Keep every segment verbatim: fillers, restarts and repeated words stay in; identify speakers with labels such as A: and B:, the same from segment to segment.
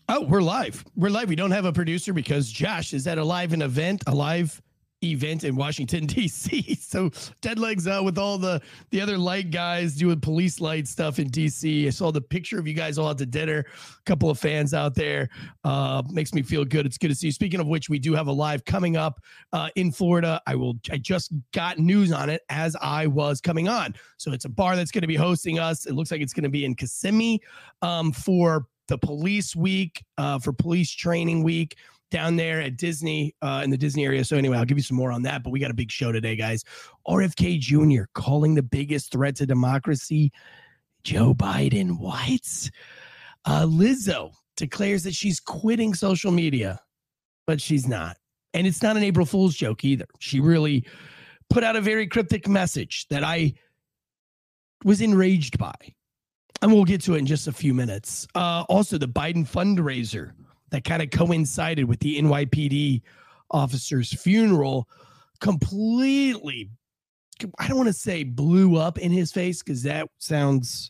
A: Oh, we're live. We're live. We don't have a producer because Josh is at a live an event, a live event in Washington, D C. So dead legs out with all the, the other light guys doing police light stuff in D C. I saw the picture of you guys all at the dinner. A couple of fans out there. Uh, makes me feel good. It's good to see you. Speaking of which, we do have a live coming up uh, in Florida. I will. I just got news on it as I was coming on. So it's a bar that's going to be hosting us. It looks like it's going to be in Kissimmee um, for the police week, uh, for police training week down there at Disney, uh, in the Disney area. So anyway, I'll give you some more on that, but we got a big show today, guys. R F K Junior calling the biggest threat to democracy, Joe Biden. What? Uh, Lizzo declares that she's quitting social media, but she's not. And it's not an April Fool's joke either. She really put out a very cryptic message that I was enraged by. And we'll get to it in just a few minutes. Uh, also, the Biden fundraiser that kind of coincided with the N Y P D officer's funeral completely, I don't want to say blew up in his face because that sounds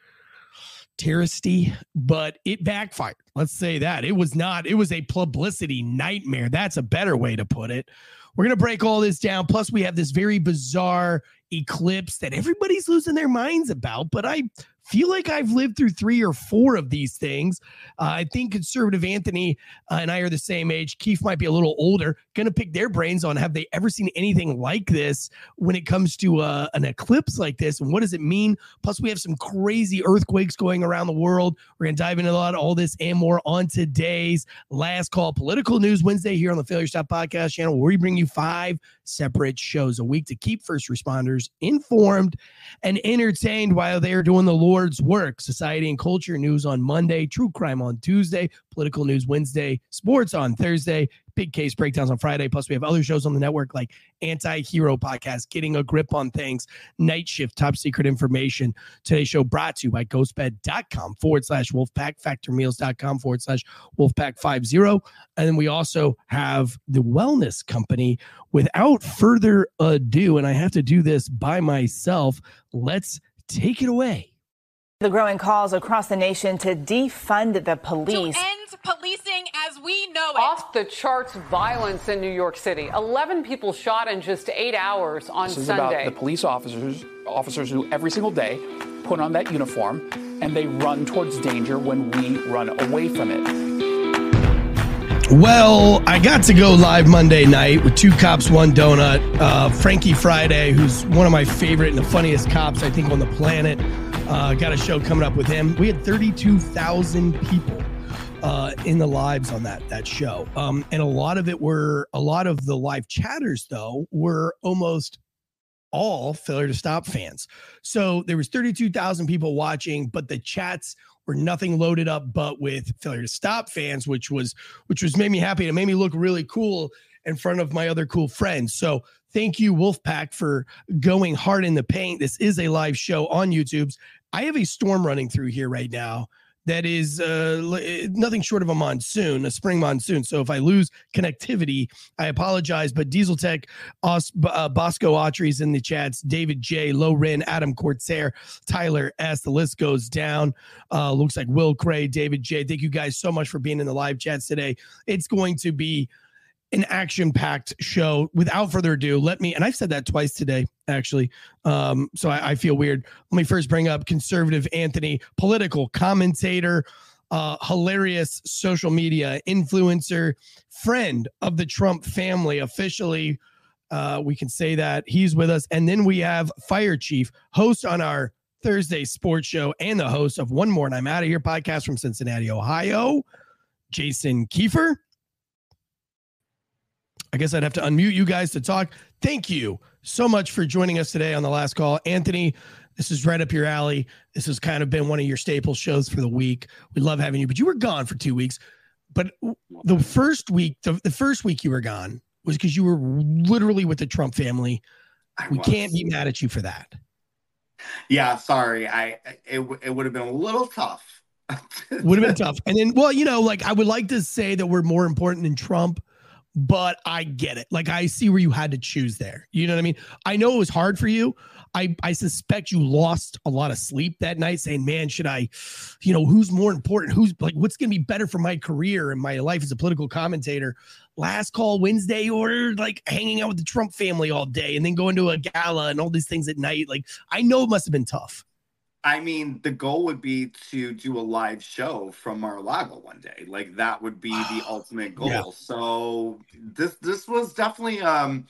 A: terroristy, but it backfired. Let's say that. It was not, it was a publicity nightmare. That's a better way to put it. We're going to break all this down. Plus, we have this very bizarre eclipse that everybody's losing their minds about, but I feel like I've lived through three or four of these things. Uh, I think conservative Anthony uh, and I are the same age. Keith might be a little older. Going to pick their brains on, have they ever seen anything like this when it comes to uh, an eclipse like this? And what does it mean? Plus, we have some crazy earthquakes going around the world. We're going to dive into a lot of all this and more on today's Last Call Political News Wednesday here on the Failure Stop Podcast channel, where we bring you five separate shows a week to keep first responders informed and entertained while they're doing the Lord's work. Society and culture news on Monday, true crime on Tuesday, political news Wednesday, sports on Thursday, big case breakdowns on Friday. Plus, we have other shows on the network like Anti-Hero Podcast, Getting a Grip on Things, Night Shift, Top Secret Information. Today's show brought to you by ghostbed.com forward slash Wolfpack, factormeals.com forward slash Wolfpack50. And then we also have the Wellness Company. Without further ado, and I have to do this by myself, let's take it away.
B: The growing calls across the nation to defund the police.
C: To end policing as we know it.
D: Off the charts violence in New York City. eleven people shot in just eight hours on
E: This is
D: Sunday.
E: about the police officers, officers who every single day put on that uniform and they run towards danger when we run away from it.
A: Well, I got to go live Monday night with Two Cops, One Donut. Uh, Frankie Friday, who's one of my favorite and the funniest cops, I think, on the planet. Uh, got a show coming up with him. We had thirty-two thousand people uh, in the lives on that that show. Um, and a lot of it were, a lot of the live chatters, though, were almost all Failure to Stop fans. So there was thirty-two thousand people watching, but the chats were nothing loaded up but with Failure to Stop fans, which was which was made me happy. It made me look really cool in front of my other cool friends. So thank you, Wolfpack, for going hard in the paint. This is a live show on YouTube's. I have a storm running through here right now that is uh, nothing short of a monsoon, a spring monsoon. So if I lose connectivity, I apologize. But Diesel Tech, Os, uh, Bosco Autry's in the chats, David J, Loren, Adam Corsair, Tyler S. The list goes down. Uh, looks like Will Cray, David J. Thank you guys so much for being in the live chats today. It's going to be an action-packed show. Without further ado, let me, and I've said that twice today, actually, um, so I, I feel weird. Let me first bring up conservative Anthony, political commentator, uh, hilarious social media influencer, friend of the Trump family, officially, uh, we can say that. He's with us. And then we have Fire Chief, host on our Thursday sports show and the host of One More and I'm Out of Here podcast from Cincinnati, Ohio, Jason Kiefer. I guess I'd have to unmute you guys to talk. Thank you so much for joining us today on the Last Call. Anthony, this is right up your alley. This has kind of been one of your staple shows for the week. We love having you, but you were gone for two weeks. But the first week, the, the first week you were gone was because you were literally with the Trump family.
F: I
A: we
F: was.
A: can't be mad at you for that.
F: Yeah, sorry. I it, it would have been a little tough.
A: Would have been tough. And then, well, you know, like I would like to say that we're more important than Trump, but I get it. Like, I see where you had to choose there. You know what I mean? I know it was hard for you. I, I suspect you lost a lot of sleep that night saying, man, should I, you know, who's more important? Who's like, what's going to be better for my career and my life as a political commentator? Last Call Wednesday, or like hanging out with the Trump family all day and then going to a gala and all these things at night. Like, I know it must have been tough.
F: I mean, the goal would be to do a live show from Mar-a-Lago one day. Like, that would be the ultimate goal. Yeah. So this this was definitely um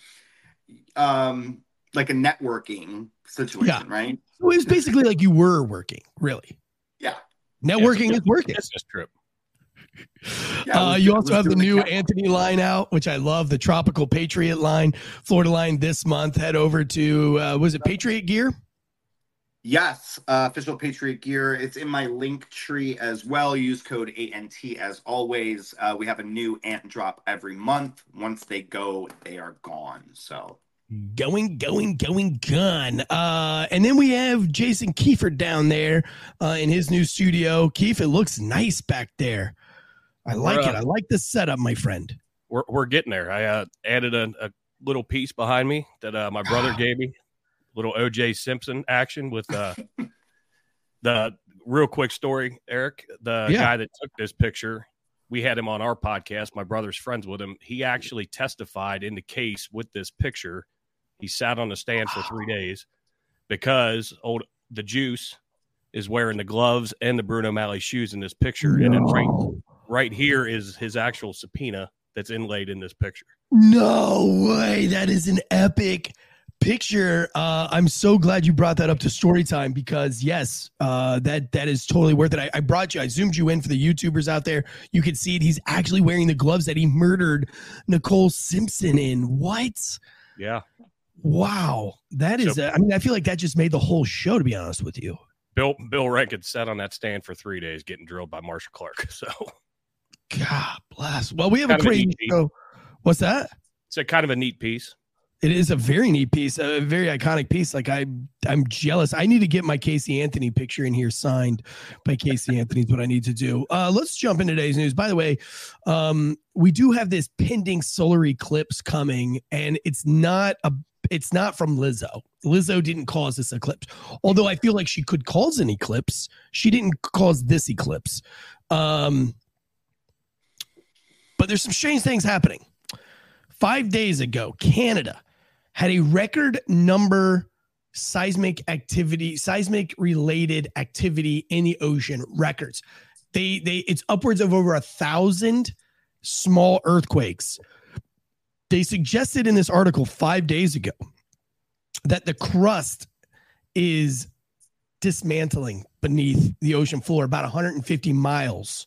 F: um like a networking situation, yeah. right?
A: So it was basically like you were working, really.
F: Yeah.
A: Networking
G: yeah,
A: is working.
G: That's just true.
F: Yeah,
A: uh, you also have the new Anthony line out, which I love, the Tropical Patriot line, Florida line this month. Head over to, uh, was it Patriot Gear?
F: Yes, uh, official Patriot Gear. It's in my link tree as well. Use code A N T as always. Uh, we have a new Ant drop every month. Once they go, they are gone. So
A: going, going, going, gone. Uh, and then we have Jason Kiefer down there uh, in his new studio. Keith, it looks nice back there. I like uh, it. I like the setup, my friend.
G: We're we're getting there. I uh, added a, a little piece behind me that uh, my brother gave me. Little O J Simpson action with uh, the real quick story, Eric. The yeah. guy that took this picture, we had him on our podcast. My brother's friends with him. He actually testified in the case with this picture. He sat on the stand for three days because old the Juice is wearing the gloves and the Bruno Malley shoes in this picture. No. And then right, right here is his actual subpoena that's inlaid in this picture.
A: No way. That is an epic picture. uh I'm so glad you brought that up to story time, because yes, uh that that is totally worth it. I, I brought you I zoomed you in for the YouTubers out there. You can see it. He's actually wearing the gloves that he murdered Nicole Simpson in. What?
G: Yeah.
A: Wow. That is so, uh, I mean, I feel like that just made the whole show, to be honest with you.
G: Bill Bill Rankin sat on that stand for three days getting drilled by Marshall Clark. So
A: God bless. Well, we have kind a crazy a show. What's that?
G: It's a kind of a neat piece.
A: It is a very neat piece, a very iconic piece. Like I, I'm jealous. I need to get my Casey Anthony picture in here signed by Casey Anthony. Is what I need to do. Uh, let's jump into today's news. By the way, um, we do have this pending solar eclipse coming, and it's not a, it's not from Lizzo. Lizzo didn't cause this eclipse, although I feel like she could cause an eclipse. She didn't cause this eclipse. Um, but there's some strange things happening. Five days ago, Canada had a record number seismic activity, seismic related activity in the ocean records. They, they, it's upwards of over a thousand small earthquakes. They suggested in this article five days ago that the crust is dismantling beneath the ocean floor about one hundred fifty miles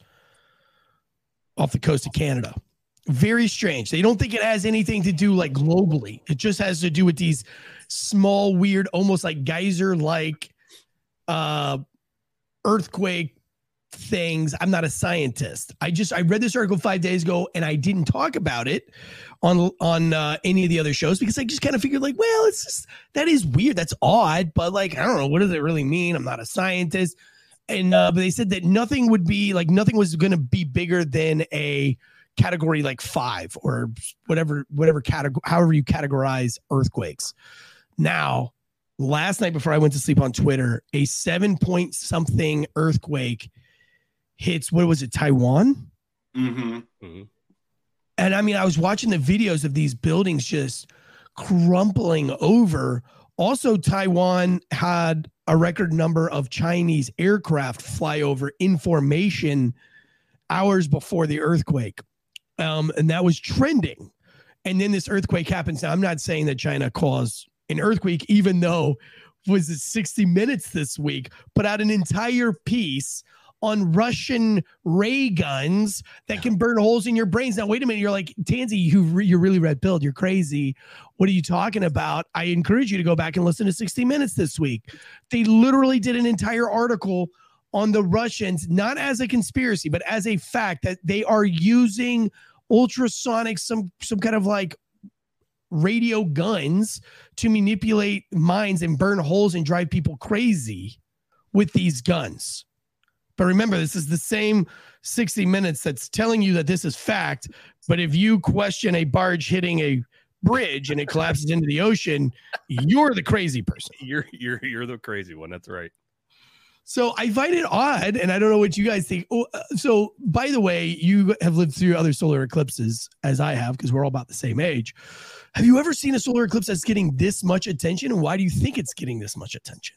A: off the coast of Canada. Very strange. They don't think it has anything to do like globally. It just has to do with these small, weird, almost like geyser-like uh, earthquake things. I'm not a scientist. I just I read this article five days ago and I didn't talk about it on on uh, any of the other shows because I just kind of figured like, well, it's just that is weird. That's odd, but like I don't know, what does it really mean? I'm not a scientist. And uh, but they said that nothing would be like nothing was going to be bigger than a category like five or whatever, whatever category, however you categorize earthquakes. Now, last night before I went to sleep on Twitter, a seven point something earthquake hits, what was it, Taiwan?
F: Mm-hmm.
G: Mm-hmm.
A: And I mean, I was watching the videos of these buildings just crumpling over. Also, Taiwan had a record number of Chinese aircraft fly over in formation hours before the earthquake. Um, and that was trending. And then this earthquake happens. Now, I'm not saying that China caused an earthquake, even though was it sixty minutes this week, put out an entire piece on Russian ray guns that can burn holes in your brains. Now, wait a minute. You're like, Tansy, you re- you're really red pilled. You're crazy. What are you talking about? I encourage you to go back and listen to sixty minutes this week. They literally did an entire article on the Russians, not as a conspiracy, but as a fact that they are using ultrasonic, some some kind of like radio guns to manipulate minds and burn holes and drive people crazy with these guns. But remember, this is the same sixty minutes that's telling you that this is fact. But if you question a barge hitting a bridge and it collapses into the ocean, you're the crazy person.
G: You're you're you're the crazy one. That's right.
A: So I find it odd, and I don't know what you guys think. Oh, uh, so, by the way, you have lived through other solar eclipses, as I have, because we're all about the same age. Have you ever seen a solar eclipse that's getting this much attention, and why do you think it's getting this much attention?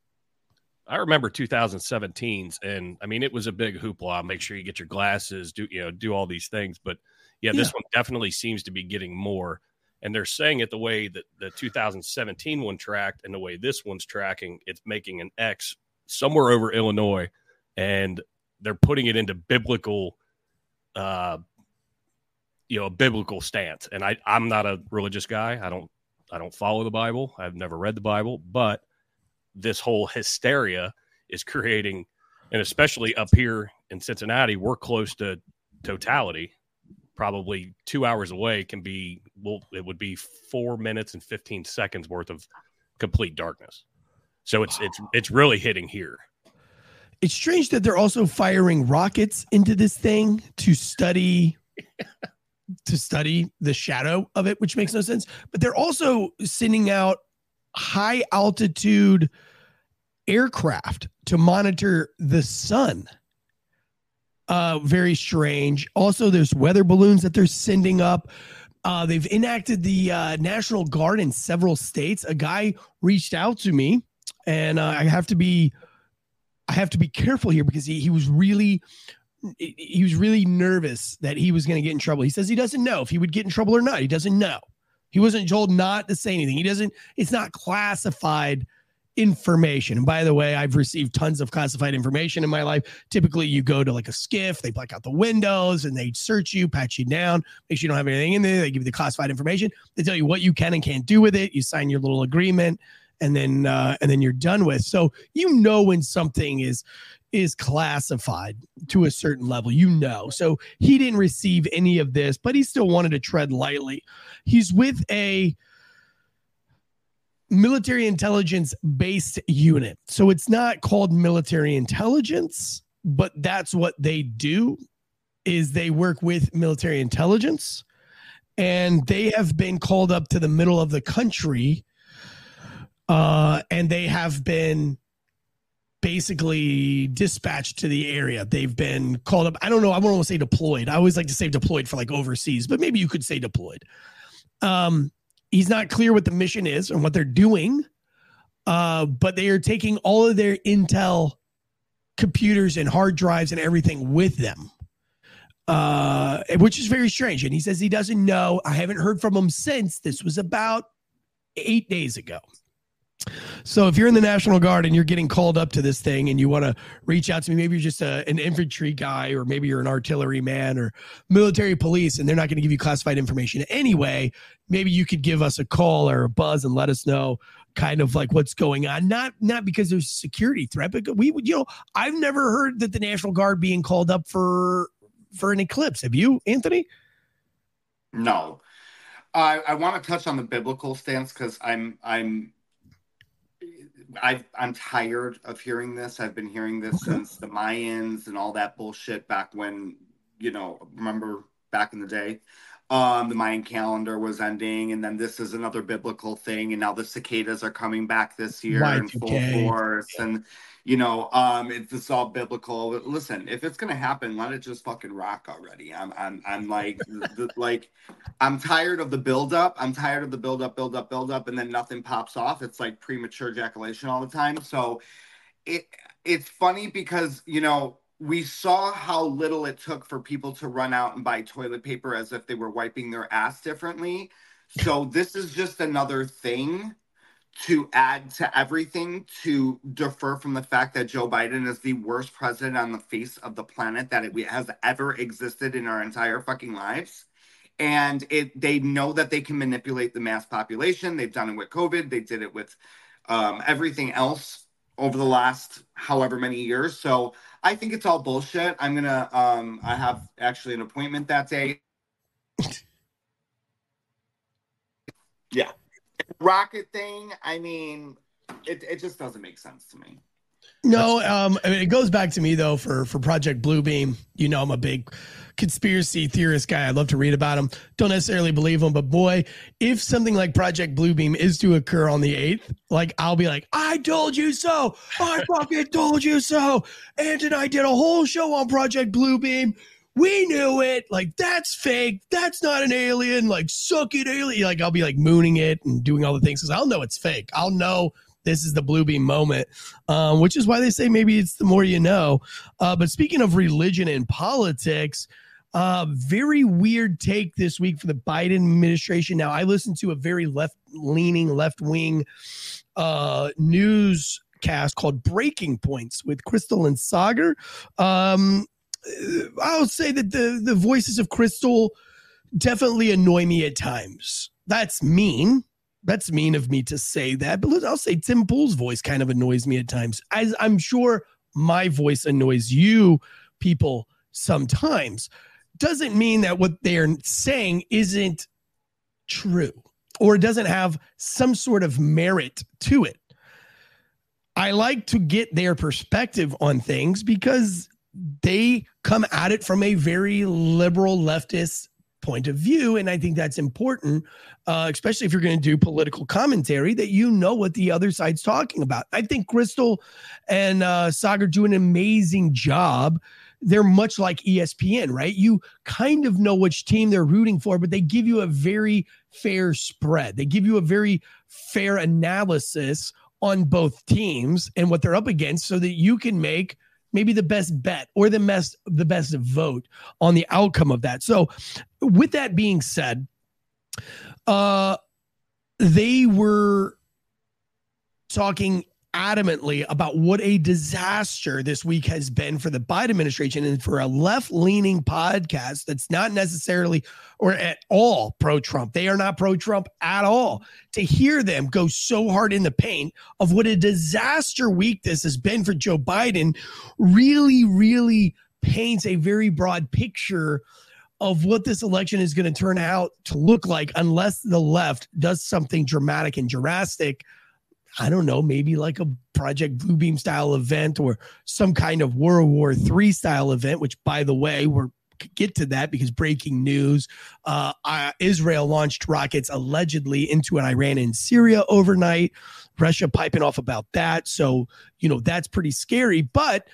G: I remember two thousand seventeen's, and I mean, it was a big hoopla. Make sure you get your glasses, do you know, do all these things. But yeah, this yeah. one definitely seems to be getting more. And they're saying it the way that the two thousand seventeen one tracked and the way this one's tracking, it's making an X somewhere over Illinois, and they're putting it into biblical, uh, you know, a biblical stance. And I, I'm not a religious guy. I don't, I don't follow the Bible. I've never read the Bible, but this whole hysteria is creating, and especially up here in Cincinnati, we're close to totality. Probably two hours away can be, well, it would be four minutes and fifteen seconds worth of complete darkness. So it's it's it's really hitting here.
A: It's strange that they're also firing rockets into this thing to study to study the shadow of it, which makes no sense. But they're also sending out high altitude aircraft to monitor the sun. Uh, very strange. Also, there's weather balloons that they're sending up. Uh, they've enacted the uh, National Guard in several states. A guy reached out to me, and uh, I have to be, I have to be careful here because he he was really, he was really nervous that he was going to get in trouble. He says he doesn't know if he would get in trouble or not. He doesn't know. He wasn't told not to say anything. He doesn't. It's not classified information. And by the way, I've received tons of classified information in my life. Typically, you go to like a skiff, they black out the windows, and they search you, pat you down, make sure you don't have anything in there. They give you the classified information. They tell you what you can and can't do with it. You sign your little agreement, and then uh, and then you're done with. So you know when something is is classified to a certain level, you know. So he didn't receive any of this, but he still wanted to tread lightly. He's with a military intelligence based unit. So it's not called military intelligence, but that's what they do, is they work with military intelligence, and they have been called up to the middle of the country. Uh, and they have been basically dispatched to the area. They've been called up. I don't know. I won't say deployed. I always like to say deployed for like overseas, but maybe you could say deployed. Um, He's not clear what the mission is and what they're doing, uh, but they are taking all of their intel computers and hard drives and everything with them, uh, which is very strange. And he says he doesn't know. I haven't heard from him since. This was about eight days ago. So if you're in the National Guard and you're getting called up to this thing and you want to reach out to me, maybe you're just a, an infantry guy, or maybe you're an artillery man or military police, and they're not going to give you classified information anyway, maybe you could give us a call or a buzz and let us know kind of like what's going on. Not not because there's a security threat, but we would, you know, I've never heard that the National Guard being called up for for an eclipse. Have you, Anthony?
F: No. I I want to touch on the biblical stance because I'm I'm I've, I'm tired of hearing this. I've been hearing this okay. since the Mayans and all that bullshit back when, you know, remember back in the day, um, the Mayan calendar was ending, and then this is another biblical thing, and now the cicadas are coming back this year in full force, and you know, um, it's, it's all biblical. But listen, if it's gonna happen, let it just fucking rock already. I'm, I'm, I'm like, the, like, I'm tired of the buildup. I'm tired of the buildup, buildup, buildup, and then nothing pops off. It's like premature ejaculation all the time. So, it, it's funny because you know, we saw how little it took for people to run out and buy toilet paper as if they were wiping their ass differently. So this is just another thing to add to everything, to defer from the fact that Joe Biden is the worst president on the face of the planet that it has ever existed in our entire fucking lives. And it, they know that they can manipulate the mass population. They've done it with COVID. They did it with um, everything else over the last however many years. So I think it's all bullshit. I'm going to, um, I have actually an appointment that day. Yeah. Rocket thing, I mean, it, it just doesn't make sense to me.
A: No, um, I mean, it goes back to me though for for Project Bluebeam. You know, I'm a big conspiracy theorist guy. I love to read about them. Don't necessarily believe them, but boy, if something like Project Bluebeam is to occur on the eighth, like I'll be like, I told you so. I fucking told you so. Ant and I did a whole show on Project Bluebeam. We knew it. Like, that's fake. That's not an alien. Like, suck it, alien. Like, I'll be like mooning it and doing all the things because I'll know it's fake. I'll know this is the Bluebeam moment, um, which is why they say maybe it's the more you know. Uh, but speaking of religion and politics, uh, very weird take this week for the Biden administration. Now, I listened to a very left-leaning, left-wing uh, newscast called Breaking Points with Crystal and Sagar. Um, I'll say that the, the voices of Crystal definitely annoy me at times. That's mean. That's mean of me to say that. But I'll say Tim Pool's voice kind of annoys me at times. As I'm sure my voice annoys you people sometimes. Doesn't mean that what they're saying isn't true or doesn't have some sort of merit to it. I like to get their perspective on things because they come at it from a very liberal leftist point of view. And I think that's important, uh, especially if you're going to do political commentary, that you know what the other side's talking about. I think Crystal and uh, Sagar do an amazing job. They're much like E S P N, right? You kind of know which team they're rooting for, but they give you a very fair spread. They give you a very fair analysis on both teams and what they're up against so that you can make maybe the best bet or the best, the best vote on the outcome of that. So with that being said, uh, they were talking adamantly about what a disaster this week has been for the Biden administration and for a left-leaning podcast that's not necessarily or at all pro-Trump. They are not pro-Trump at all. To hear them go so hard in the paint of what a disaster week this has been for Joe Biden really, really paints a very broad picture of what this election is going to turn out to look like unless the left does something dramatic and drastic. I don't know, maybe like a Project Bluebeam style event or some kind of World War Three style event, which, by the way, we're get to that because breaking news, uh, uh, Israel launched rockets allegedly into an Iran and Syria overnight, Russia piping off about that. So, you know, that's pretty scary. But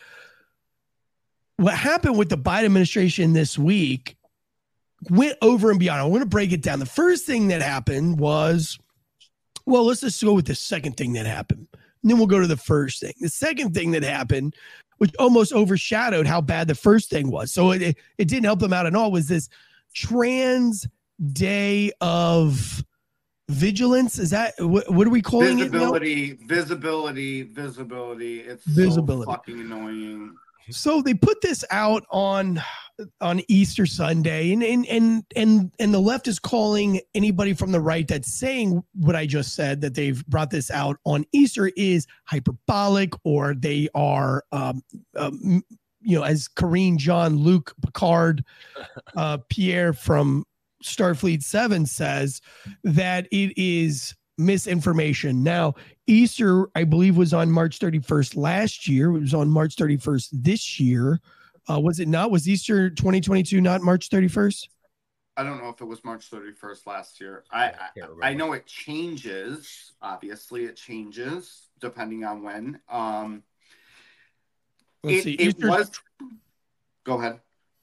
A: what happened with the Biden administration this week went over and beyond. I want to break it down. The first thing that happened was, well, let's just go with the second thing that happened. And then we'll go to the first thing. The second thing that happened, which almost overshadowed how bad the first thing was, so it, it, it didn't help them out at all, was this trans day of vigilance. Is that, what, what are we calling
F: visibility,
A: it now?
F: Visibility, visibility. It's
A: visibility.
F: So fucking annoying.
A: So they put this out on on Easter Sunday, and and and and and the left is calling anybody from the right that's saying what I just said, that they've brought this out on Easter, is hyperbolic, or they are, um, um, you know, as Karine John, Luke Picard, uh, Pierre from Starfleet Seven says, that it is misinformation. Now, Easter, I believe, was on March thirty-first last year. It was on March thirty-first this year. Uh, was it not? Was Easter twenty twenty-two not March thirty-first?
F: I don't know if it was March thirty-first last year. I I, I know it changes. Obviously, it changes depending on when. Um,
A: Let's
F: it,
A: see.
F: it
A: Easter...
F: was. Go ahead.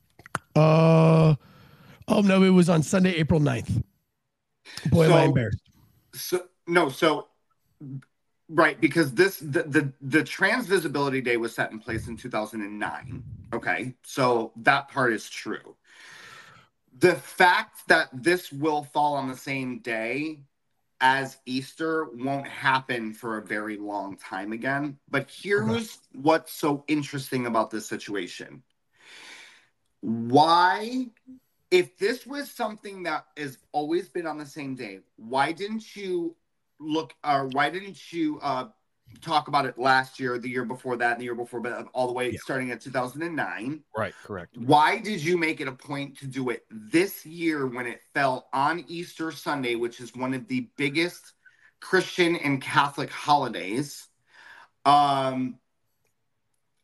A: Uh, oh, no, it was on Sunday, April ninth. Boy,
F: so,
A: am I embarrassed.
F: So, no, so... Right, because this the, the the Trans Visibility Day was set in place in two thousand nine. Okay, so that part is true. The fact that this will fall on the same day as Easter won't happen for a very long time again. But here's okay. what's so interesting about this situation. Why, if this was something that has always been on the same day, why didn't you look, or why didn't you uh, talk about it last year, the year before that, and the year before, but all the way yeah. starting at two thousand nine?
G: Right, correct.
F: Why did you make it a point to do it this year when it fell on Easter Sunday, which is one of the biggest Christian and Catholic holidays? Um,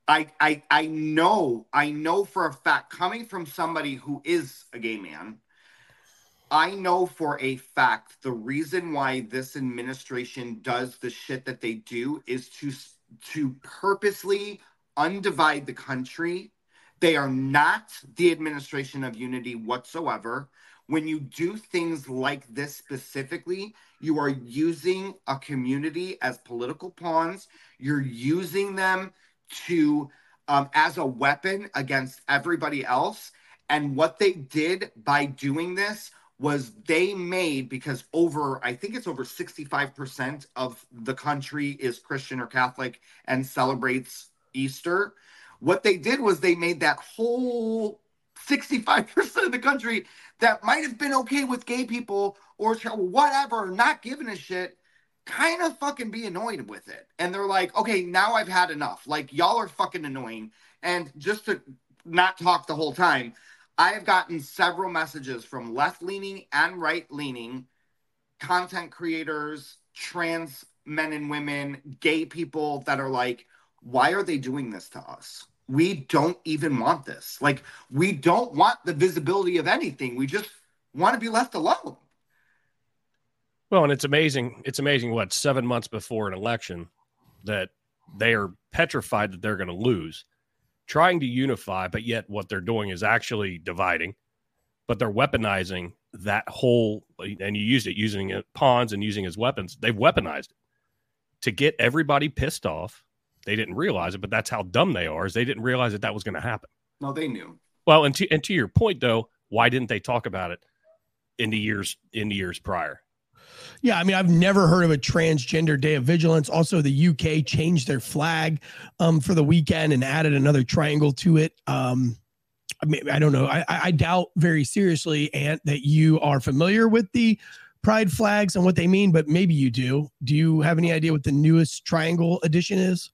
F: I, I I know, I know for a fact, coming from somebody who is a gay man, I know for a fact the reason why this administration does the shit that they do is to to purposely undivide the country. They are not the administration of unity whatsoever. When you do things like this specifically, you are using a community as political pawns. You're using them to um, as a weapon against everybody else. And what they did by doing this was they made, because over, I think it's over sixty-five percent of the country is Christian or Catholic and celebrates Easter. What they did was they made that whole sixty-five percent of the country that might have been okay with gay people or whatever, not giving a shit, kind of fucking be annoyed with it. And they're like, okay, now I've had enough. Like, y'all are fucking annoying. And just to not talk the whole time, I have gotten several messages from left-leaning and right-leaning content creators, trans men and women, gay people that are like, why are they doing this to us? We don't even want this. Like, we don't want the visibility of anything. We just want to be left alone.
G: Well, and it's amazing. It's amazing what, seven months before an election that they are petrified that they're going to lose, trying to unify, but yet what they're doing is actually dividing, but they're weaponizing that whole, and you used it, using it, pawns and using as weapons. They've weaponized it to get everybody pissed off. They didn't realize it, but that's how dumb they are, is they didn't realize that that was going to happen.
F: No, they knew.
G: Well, and to, and to your point, though, why didn't they talk about it in the years, in the years prior?
A: Yeah, I mean, I've never heard of a transgender day of vigilance. Also, the U K changed their flag um, for the weekend and added another triangle to it. Um, I mean, I don't know. I, I doubt very seriously, Ant, that you are familiar with the pride flags and what they mean, but maybe you do. Do you have any idea what the newest triangle edition is?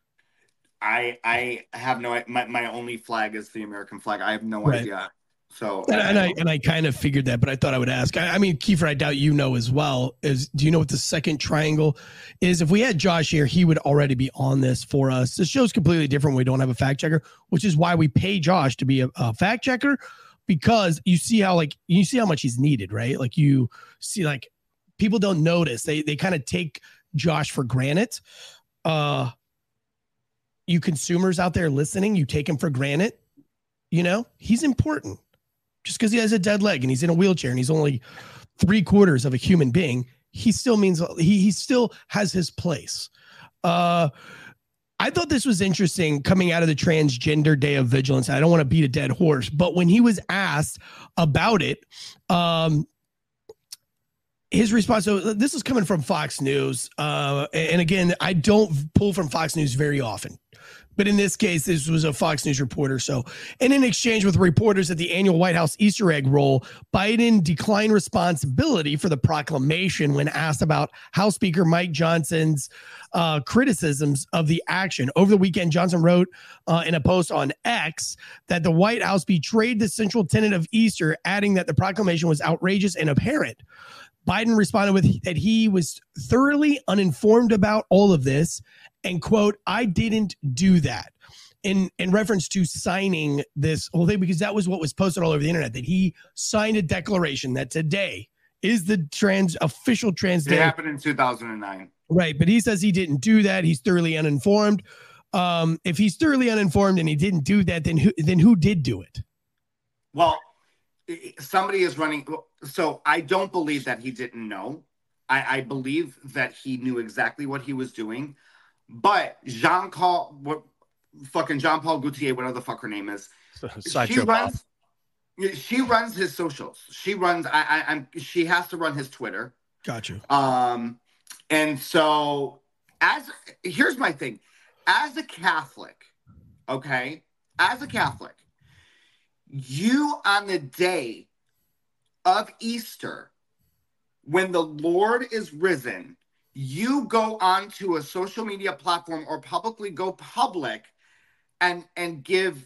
F: I I have no. My my only flag is the American flag. I have no
A: Right.
F: idea. So
A: And,
F: I,
A: and I and I kind of figured that, but I thought I would ask. I, I mean, Kiefer, I doubt you know as well. Is do you know what the second triangle is? If we had Josh here, he would already be on this for us. This show's completely different. We don't have a fact checker, which is why we pay Josh to be a, a fact checker, because you see how like you see how much he's needed, right? Like you see, like people don't notice. They they kind of take Josh for granted. Uh, you consumers out there listening, you take him for granted. You know, he's important. Just because he has a dead leg and he's in a wheelchair and he's only three quarters of a human being, he still means he he still has his place. Uh, I thought this was interesting coming out of the Transgender Day of Vigilance. I don't want to beat a dead horse, but when he was asked about it, um, his response, so this is coming from Fox News. Uh, and again, I don't pull from Fox News very often. But in this case, this was a Fox News reporter. So in an exchange with reporters at the annual White House Easter egg roll, Biden declined responsibility for the proclamation when asked about House Speaker Mike Johnson's uh, criticisms of the action. Over the weekend, Johnson wrote uh, in a post on X that the White House betrayed the central tenet of Easter, adding that the proclamation was outrageous and abhorrent. Biden responded with that he was thoroughly uninformed about all of this and, quote, I didn't do that, in, in reference to signing this whole thing, because that was what was posted all over the internet, that he signed a declaration that today is the trans official trans day.
F: It happened in two thousand nine.
A: Right. But he says he didn't do that. He's thoroughly uninformed. Um, if he's thoroughly uninformed and he didn't do that, then who, then who did do it?
F: Well, somebody is running. So I don't believe that he didn't know. I, I believe that he knew exactly what he was doing. But Jean Paul, what fucking Jean Paul Gaultier, whatever the fuck her name is, she runs. She runs his socials. She runs. I, I. I'm. She has to run his Twitter.
A: Got you.
F: Um, and so as here's my thing, as a Catholic, okay, as a Catholic, you on the day of Easter, when the Lord is risen, you go onto a social media platform or publicly go public and and give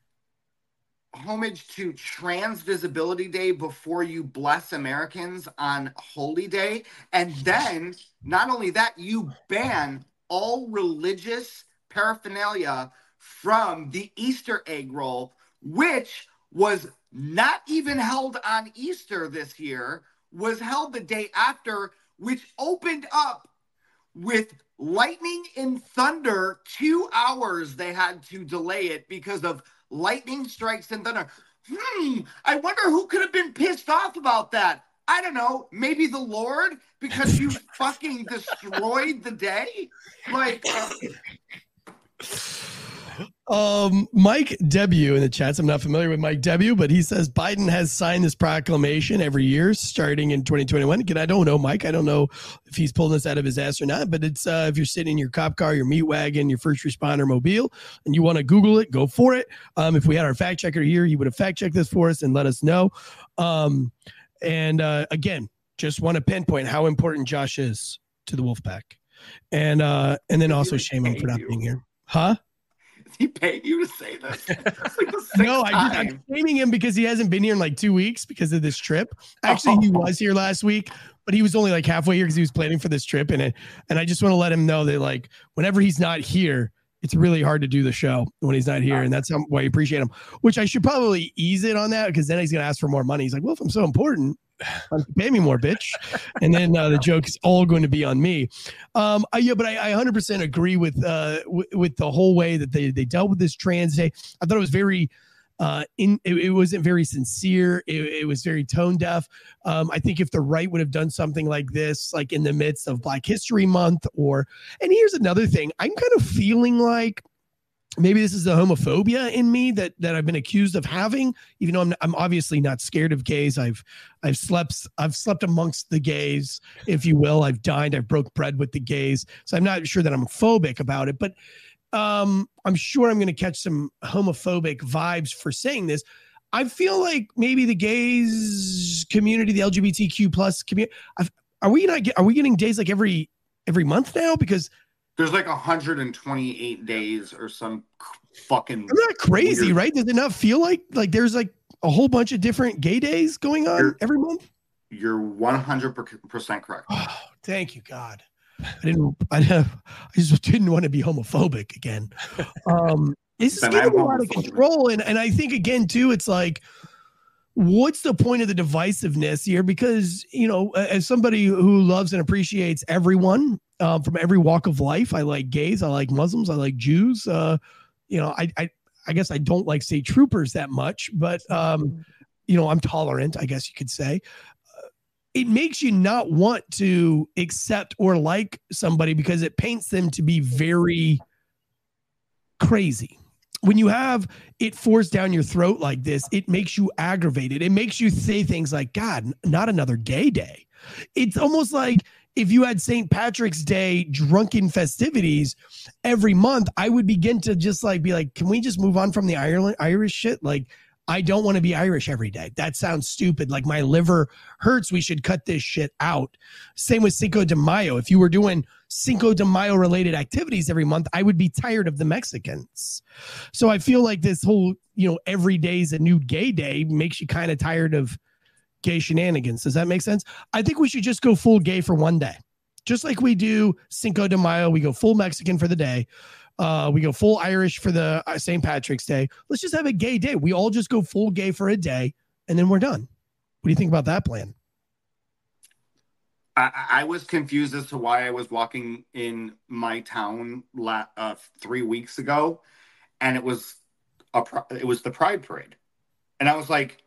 F: homage to Trans Visibility Day before you bless Americans on Holy Day. And then not only that, you ban all religious paraphernalia from the Easter egg roll, which was not even held on Easter this year, was held the day after, which opened up with lightning and thunder. Two hours they had to delay it because of lightning strikes and thunder. Hmm, I wonder who could have been pissed off about that. I don't know. Maybe the Lord, because you fucking destroyed the day. Like,
A: um, Mike W in the chats. I'm not familiar with Mike W, but he says Biden has signed this proclamation every year starting in twenty twenty-one. Again, I don't know, Mike. I don't know if he's pulling this out of his ass or not, but it's uh, if you're sitting in your cop car, your meat wagon, your first responder mobile, and you want to Google it, go for it. Um, if we had our fact checker here, he would have fact checked this for us and let us know. Um, And uh, again, just want to pinpoint how important Josh is to the Wolfpack. And uh, and then also shame him for not being here. Huh?
F: Is he paying you to say this? That's like the sixth
A: No, I just,
F: time.
A: I'm shaming him because he hasn't been here in like two weeks because of this trip. Actually, he was here last week, but he was only like halfway here because he was planning for this trip. And it, and I just want to let him know that like whenever he's not here, it's really hard to do the show when he's not here. And that's how, why I appreciate him, which I should probably ease it on that because then he's going to ask for more money. He's like, well, if I'm so important, pay me more, bitch. And then uh, the joke is all going to be on me. Um, I, yeah, but I, I one hundred percent agree with uh, w- with the whole way that they, they dealt with this trans day. I thought it was very uh, in it, it wasn't very sincere. It, it was very tone deaf. Um, I think if the right would have done something like this, like in the midst of Black History Month, or and here's another thing, I'm kind of feeling like maybe this is the homophobia in me that that I've been accused of having, even though I'm I'm obviously not scared of gays. I've I've slept I've slept amongst the gays, if you will. I've dined, I've broke bread with the gays, so I'm not sure that I'm phobic about it, but. Um, I'm sure I'm going to catch some homophobic vibes for saying this. I feel like maybe the gays community, the L G B T Q plus community, I've, are we not get, are we getting days like every every month now? Because
F: there's like one hundred twenty-eight days or some fucking.
A: Isn't that crazy,
F: weird.
A: right? Does it not feel like like there's like a whole bunch of different gay days going on
F: You're,
A: every month?
F: You're one hundred percent correct.
A: Oh, thank you, God. I didn't. I, I just didn't want to be homophobic again. Um, it's just getting a lot of control, and and I think again too, it's like, what's the point of the divisiveness here? Because you know, as somebody who loves and appreciates everyone um, from every walk of life, I like gays, I like Muslims, I like Jews. Uh, you know, I I I guess I don't like state troopers that much, but um, you know, I'm tolerant, I guess you could say. It makes you not want to accept or like somebody because it paints them to be very crazy. When you have it forced down your throat like this, it makes you aggravated. It makes you say things like, God, not another gay day. It's almost like if you had Saint Patrick's Day drunken festivities every month, I would begin to just like be like, can we just move on from the Ireland Irish shit? Like, I don't want to be Irish every day. That sounds stupid. Like my liver hurts. We should cut this shit out. Same with Cinco de Mayo. If you were doing Cinco de Mayo related activities every month, I would be tired of the Mexicans. So I feel like this whole, you know, every day is a new gay day makes you kind of tired of gay shenanigans. Does that make sense? I think we should just go full gay for one day. Just like we do Cinco de Mayo, we go full Mexican for the day. Uh, we go full Irish for the uh, Saint Patrick's Day. Let's just have a gay day. We all just go full gay for a day, and then we're done. What do you think about that plan?
F: I, I was confused as to why I was walking in my town la- uh, three weeks ago, and it was a it was the Pride Parade, and I was like,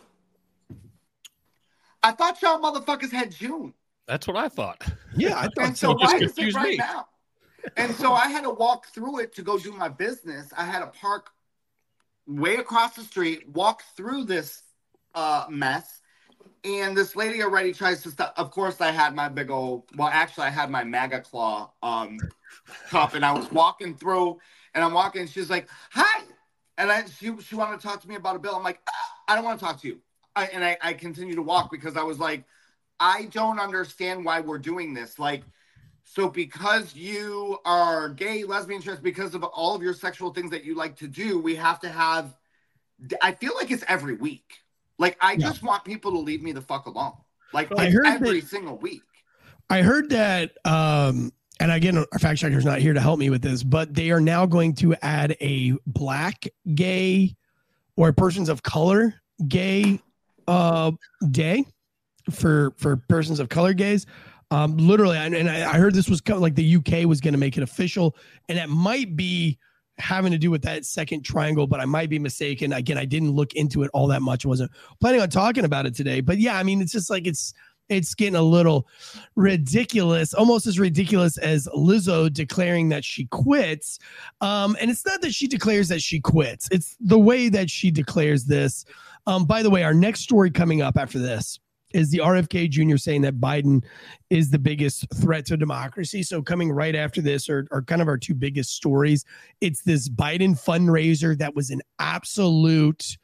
F: I thought y'all motherfuckers had June.
G: That's what I thought.
A: Yeah, I thought
F: And so
A: so.
F: why
G: Just
F: is it right
G: me.
F: now? And so I had to walk through it to go do my business. I had to park way across the street, walk through this uh, mess. And this lady already tries to stop. Of course, I had my big old, well, actually, I had my MAGA claw um, cup. And I was walking through, and I'm walking, and she's like, hi. And I, she, she wanted to talk to me about a bill. I'm like, ah, I don't want to talk to you. I, and I, I continue to walk because I was like, I don't understand why we're doing this. Like, so because you are gay, lesbian, trans, because of all of your sexual things that you like to do, we have to have, I feel like it's every week. Like, I
A: Yeah.
F: just want people to leave me the fuck alone. Like,
A: I
F: it's
A: heard
F: every
A: that-
F: single week.
A: I heard that um, and again, our fact checker is not here to help me with this, but they are now going to add a black gay or persons of color gay uh, day for for persons of color gays. Um, literally, and, and I heard this was kind of like the U K was going to make it official, and that might be having to do with that second triangle, but I might be mistaken. Again, I didn't look into it all that much. I wasn't planning on talking about it today, but yeah, I mean, it's just like it's it's getting a little ridiculous, almost as ridiculous as Lizzo declaring that she quits. Um, and it's not that she declares that she quits. It's the way that she declares this. Um, by the way, our next story coming up after this is the R F K Junior saying that Biden is the biggest threat to democracy. So coming right after this are, are kind of our two biggest stories. It's this Biden fundraiser that was an absolute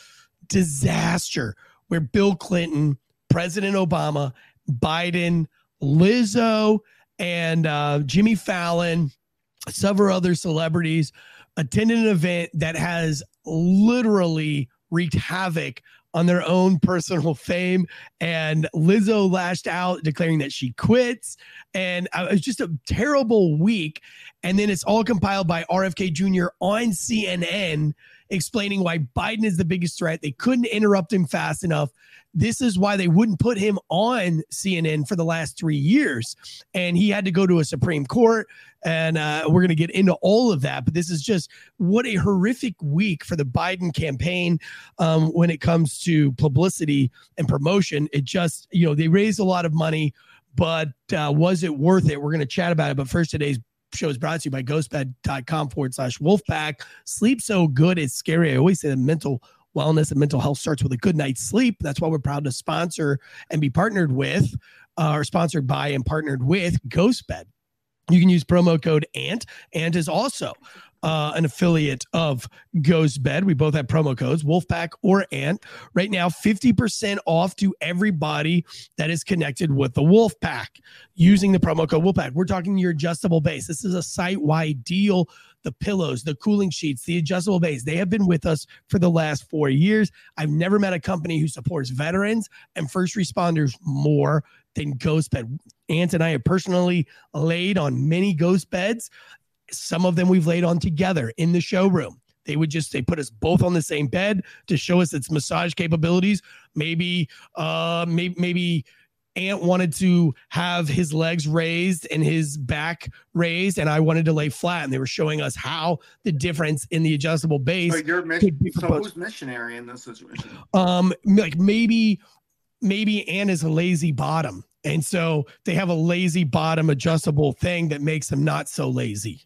A: disaster where Bill Clinton, President Obama, Biden, Lizzo, and uh, Jimmy Fallon, several other celebrities attended an event that has literally wreaked havoc on their own personal fame. And Lizzo lashed out, declaring that she quits. And uh, it was just a terrible week. And then it's all compiled by R F K Junior on C N N, explaining why Biden is the biggest threat. They couldn't interrupt him fast enough. This is why they wouldn't put him on C N N for the last three years. And he had to go to a Supreme Court. And uh, we're going to get into all of that. But this is just what a horrific week for the Biden campaign um, when it comes to publicity and promotion. It just, you know, they raised a lot of money, but uh, was it worth it? We're going to chat about it. But first, today's show is brought to you by ghostbed.com forward slash Wolfpack. Sleep so good, it's scary. I always say that mental wellness and mental health starts with a good night's sleep. That's why we're proud to sponsor and be partnered with, uh, or sponsored by and partnered with Ghostbed. You can use promo code ANT. ANT is also uh, an affiliate of Ghostbed. We both have promo codes, Wolfpack or ANT. Right now, fifty percent off to everybody that is connected with the Wolfpack using the promo code Wolfpack. We're talking your adjustable base. This is a site-wide deal. The pillows, the cooling sheets, the adjustable base. They have been with us for the last four years. I've never met a company who supports veterans and first responders more than Ghostbed. Ant and I have personally laid on many ghost beds. Some of them we've laid on together in the showroom. They would just, they put us both on the same bed to show us its massage capabilities. Maybe, uh, maybe, maybe Ant wanted to have his legs raised and his back raised, and I wanted to lay flat. And they were showing us how the difference in the adjustable base.
F: So, you're mission, so who's missionary in this situation?
A: Um, like maybe, maybe Ant is a lazy bottom. And so they have a lazy bottom adjustable thing that makes them not so lazy.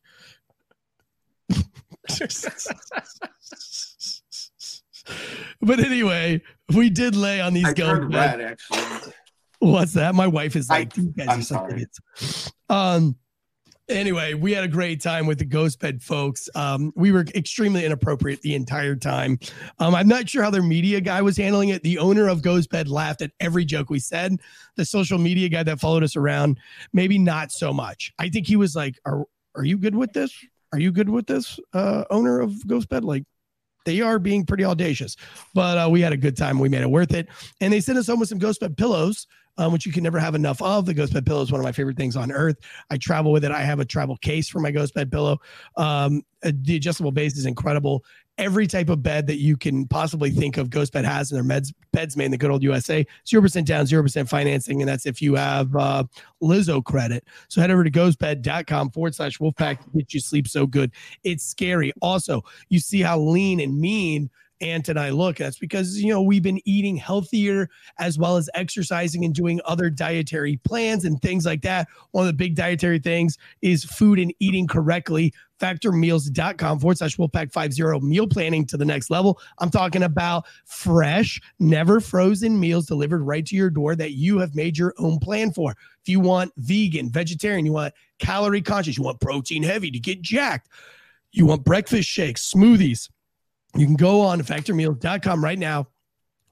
A: But anyway, we did lay on these.
F: I
A: ghost
F: turned red, actually.
A: What's that? My wife is like,
F: I,
A: you guys
F: I'm
A: are so
F: sorry.
A: idiots. Um, anyway, we had a great time with the Ghost Bed folks. Um, we were extremely inappropriate the entire time. Um, I'm not sure how their media guy was handling it. The owner of Ghost Bed laughed at every joke we said. The social media guy that followed us around, maybe not so much. I think he was like, are, are you good with this? Are you good with this, uh, owner of Ghost Bed? Like, they are being pretty audacious, but uh, we had a good time. We made it worth it. And they sent us home with some Ghost Bed pillows, um, which you can never have enough of. The Ghost Bed pillow is one of my favorite things on earth. I travel with it. I have a travel case for my Ghost Bed pillow. Um, uh, the adjustable base is incredible. Every type of bed that you can possibly think of, Ghost Bed has in their meds, beds made in the good old U S A. zero percent down, zero percent financing, and that's if you have uh, Lizzo credit. So head over to ghostbed.com forward slash Wolfpack to get you sleep so good. It's scary. Also, you see how lean and mean Ant and I look. That's because, you know, we've been eating healthier as well as exercising and doing other dietary plans and things like that. One of the big dietary things is food and eating correctly. Factormeals.com forward slash Wolfpack fifty meal planning to the next level. I'm talking about fresh, never frozen meals delivered right to your door that you have made your own plan for. If you want vegan, vegetarian, you want calorie conscious, you want protein heavy to get jacked, you want breakfast shakes, smoothies, you can go on to factor meals dot com right now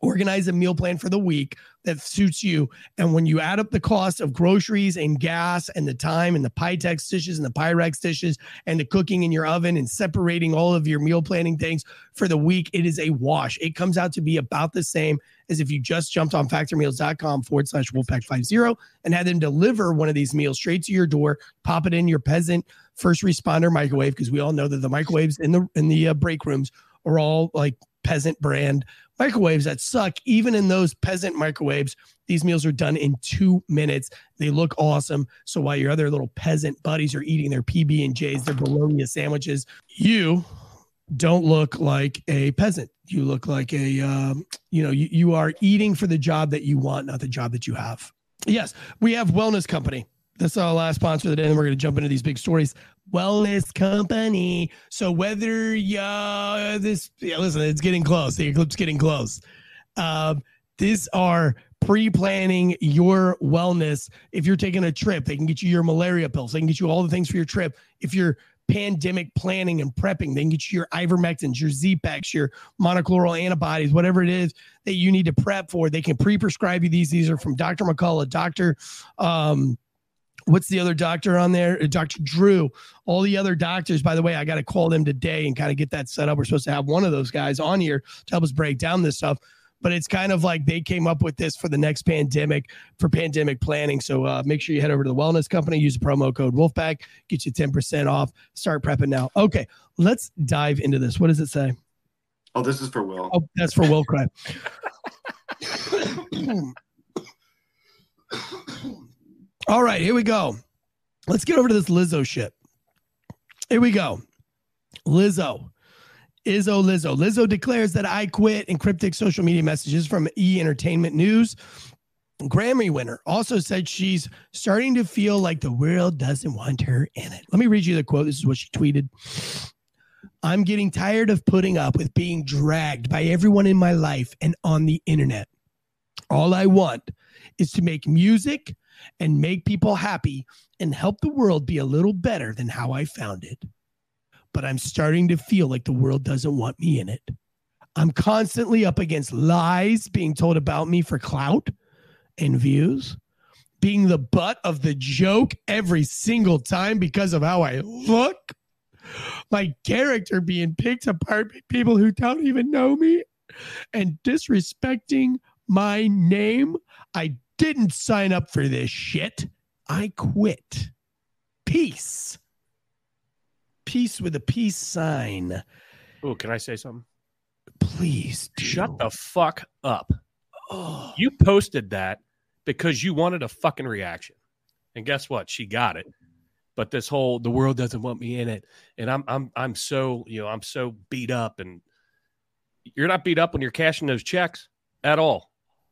A: Organize a meal plan for the week that suits you. And when you add up the cost of groceries and gas and the time and the Pytex dishes and the Pyrex dishes and the cooking in your oven and separating all of your meal planning things for the week, it is a wash. It comes out to be about the same as if you just jumped on factormeals.com forward slash Wolfpack50 and had them deliver one of these meals straight to your door, pop it in your peasant first responder microwave, because we all know that the microwaves in the in the uh, break rooms are all like peasant brand microwaves that suck. Even in those peasant microwaves, these meals are done in two minutes. They look awesome. So while your other little peasant buddies are eating their P B and J's, their bologna sandwiches, you don't look like a peasant. You look like a, um, you know, you, you are eating for the job that you want, not the job that you have. Yes, we have Wellness Company. That's our last sponsor of the day, and we're going to jump into these big stories. Wellness Company. So whether you uh, this, yeah, listen, it's getting close. The eclipse getting close. Um, these are pre-planning your wellness. If you're taking a trip, they can get you your malaria pills. They can get you all the things for your trip. If you're pandemic planning and prepping, they can get you your ivermectins, your Z-Paks, your monoclonal antibodies, whatever it is that you need to prep for. They can pre-prescribe you these. These are from Doctor McCullough, Doctor um, what's the other doctor on there? Doctor Drew, all the other doctors. By the way, I got to call them today and kind of get that set up. We're supposed to have one of those guys on here to help us break down this stuff. But it's kind of like they came up with this for the next pandemic, for pandemic planning. So uh, make sure you head over to the Wellness Company, use the promo code Wolfpack, get you ten percent off. Start prepping now. Okay, let's dive into this. What does it say?
F: Oh, this is for Will.
A: Oh, that's for Will Cry. All right, here we go. Let's get over to this Lizzo shit. Here we go. Lizzo. Izzo Lizzo. Lizzo declares that I quit in cryptic social media messages from E! Entertainment News. Grammy winner also said she's starting to feel like the world doesn't want her in it. Let me read you the quote. This is what she tweeted. I'm getting tired of putting up with being dragged by everyone in my life and on the internet. All I want is to make music and make people happy and help the world be a little better than how I found it. But I'm starting to feel like the world doesn't want me in it. I'm constantly up against lies being told about me for clout and views, being the butt of the joke every single time because of how I look, my character being picked apart by people who don't even know me, and disrespecting my name. I didn't sign up for this shit. I quit. Peace. Peace with a peace sign.
G: Oh, can I say something?
A: Please do.
G: Shut the fuck up.
A: Oh.
G: You posted that because you wanted a fucking reaction. And guess what? She got it. But this whole the world doesn't want me in it. And I'm I'm I'm so, you know, I'm so beat up, and you're not beat up when you're cashing those checks at all.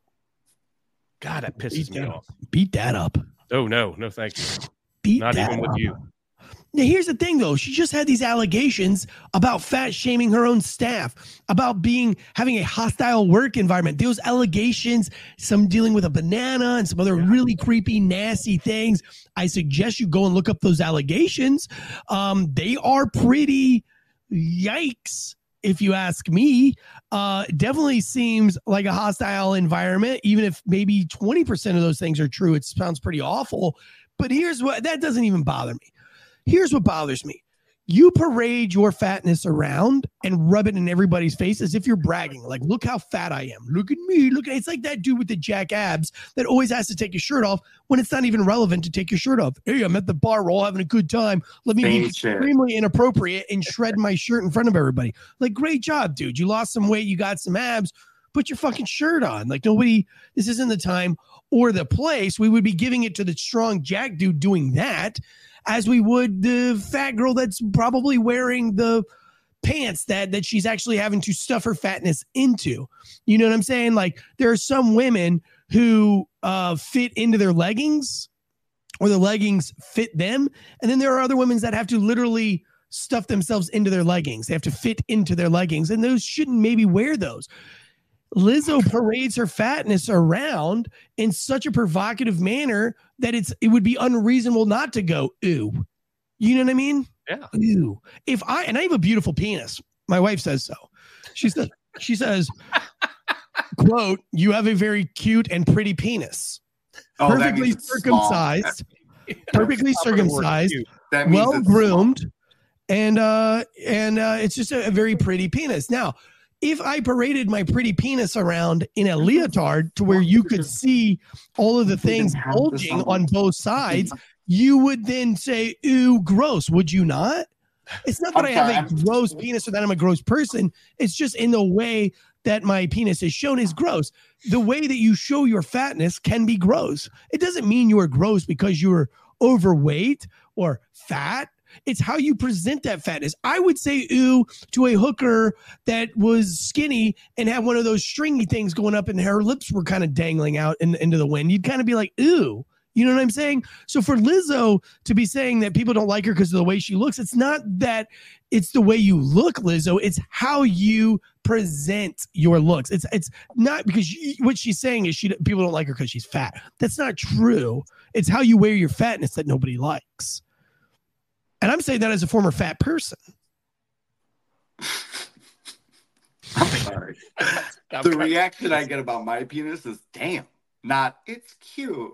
G: God, that pisses
A: Beat
G: me
A: that
G: off.
A: Beat that up.
G: Oh no, no thank you.
A: Beat
G: Not
A: that
G: even with
A: up.
G: you.
A: Now, here's the thing, though. She just had these allegations about fat shaming her own staff, about being having a hostile work environment. Those allegations, some dealing with a banana and some other yeah. really creepy, nasty things. I suggest you go and look up those allegations. Um, they are pretty yikes, if you ask me. Uh, definitely seems like a hostile environment, even if maybe twenty percent of those things are true. It sounds pretty awful. But here's what, that doesn't even bother me. Here's what bothers me. You parade your fatness around and rub it in everybody's face as if you're bragging. Like, look how fat I am. Look at me. Look at it's like that dude with the jack abs that always has to take his shirt off when it's not even relevant to take your shirt off. Hey, I'm at the bar. We're all having a good time. Let me be extremely inappropriate and shred my shirt in front of everybody. Like, great job, dude. You lost some weight. You got some abs. Put your fucking shirt on. Like, nobody, this isn't the time or the place. We would be giving it to the strong jack dude doing that, as we would the fat girl that's probably wearing the pants that that she's actually having to stuff her fatness into. You know what I'm saying? Like, there are some women who uh, fit into their leggings, or the leggings fit them. And then there are other women that have to literally stuff themselves into their leggings. They have to fit into their leggings, and those shouldn't maybe wear those. Lizzo parades her fatness around in such a provocative manner that it's it would be unreasonable not to go, ooh. You know what I mean?
G: Yeah.
A: Ooh. If I and I have a beautiful penis. My wife says so. She says, she says, quote, "You have a very cute and pretty penis,
F: Oh, that
A: perfectly
F: means it's small.
A: circumcised, perfectly
G: Top of the word,
A: circumcised,
G: cute.
F: That means
A: well
F: it's small.
A: groomed, and uh, and uh, it's just a, a very pretty penis." Now, if I paraded my pretty penis around in a leotard to where you could see all of the things bulging on both sides, you would then say, "Ooh, gross." Would you not? It's not that I have a gross penis or that I'm a gross person. It's just in the way that my penis is shown is gross. The way that you show your fatness can be gross. It doesn't mean you are gross because you're overweight or fat. It's how you present that fatness. I would say ooh to a hooker that was skinny and had one of those stringy things going up and her lips were kind of dangling out in, into the wind. You'd kind of be like, ooh. You know what I'm saying? So for Lizzo to be saying that people don't like her because of the way she looks, it's not that it's the way you look, Lizzo. It's how you present your looks. It's it's not because she, what she's saying is she people don't like her because she's fat. That's not true. It's how you wear your fatness that nobody likes. And I'm saying that as a former fat person.
F: I'm sorry. The reaction I get about my penis is damn, not it's cute.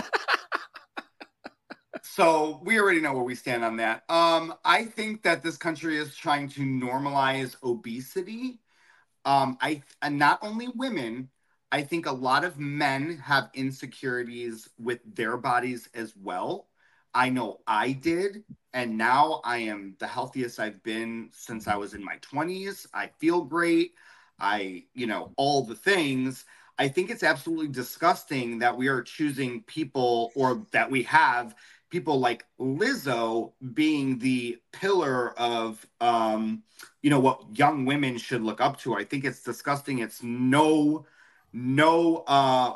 F: So we already know where we stand on that. Um, I think that this country is trying to normalize obesity. Um, I and not only women, I think a lot of men have insecurities with their bodies as well. I know I did, and now I am the healthiest I've been since I was in my twenties. I feel great. I, you know, all the things. I think it's absolutely disgusting that we are choosing people or that we have people like Lizzo being the pillar of, um, you know, what young women should look up to. I think it's disgusting. It's no, no, uh,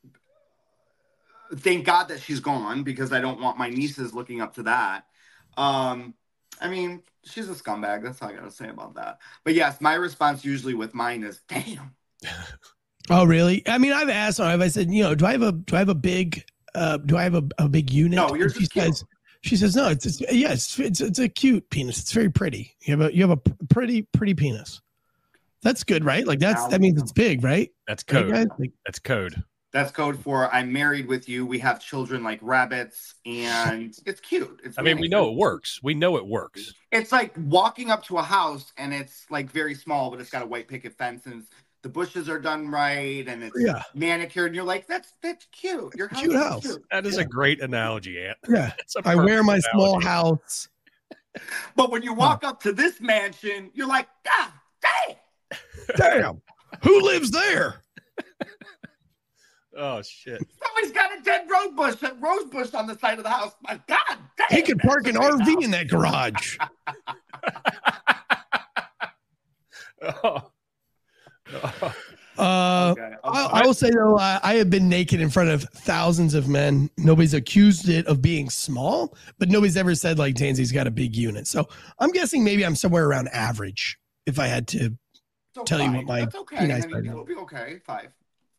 F: thank God that she's gone because I don't want my nieces looking up to that. Um, I mean, she's a scumbag. That's all I got to say about that. But yes, my response usually with mine is, damn.
A: Oh, really? I mean, I've asked her, I've said, you know, do I have a, do I have a big, uh, do I have a, a big unit?
F: No, you're
A: she
F: just
A: says, she says, no, it's, it's yeah, it's, it's, it's a cute penis. It's very pretty. You have a, you have a pretty, pretty penis. That's good, right? Like that's, that means it's big, right?
G: That's code.
A: Right, like,
G: That's code.
F: That's code for I'm married with you. We have children like rabbits, and it's cute. It's
G: I mean, we know it works. We know it works.
F: It's like walking up to a house, and it's like very small, but it's got a white picket fence, and the bushes are done right, and it's
A: yeah.
F: manicured. And you're like, that's that's cute. Your house
A: cute
F: is
A: house.
F: cute.
G: That is
A: yeah.
G: a great analogy, Ant.
A: Yeah, I wear my
G: analogy.
A: small house.
F: But when you walk up to this mansion, you're like, God damn,
A: damn, who lives there?
G: Oh shit!
F: Somebody's got a dead rose bush, a rose bush on the side of the house. My God, damn,
A: he could park an R V in that garage.
G: oh. Oh.
A: Uh,
F: okay.
A: I, I will say though, I, I have been naked in front of thousands of men. Nobody's accused it of being small, but nobody's ever said like Tansy's got a big unit. So I'm guessing maybe I'm somewhere around average. If I had to
F: So
A: tell
F: five.
A: you what my
F: That's okay.
A: penis
F: I mean,
A: right
F: it'll be okay. Five.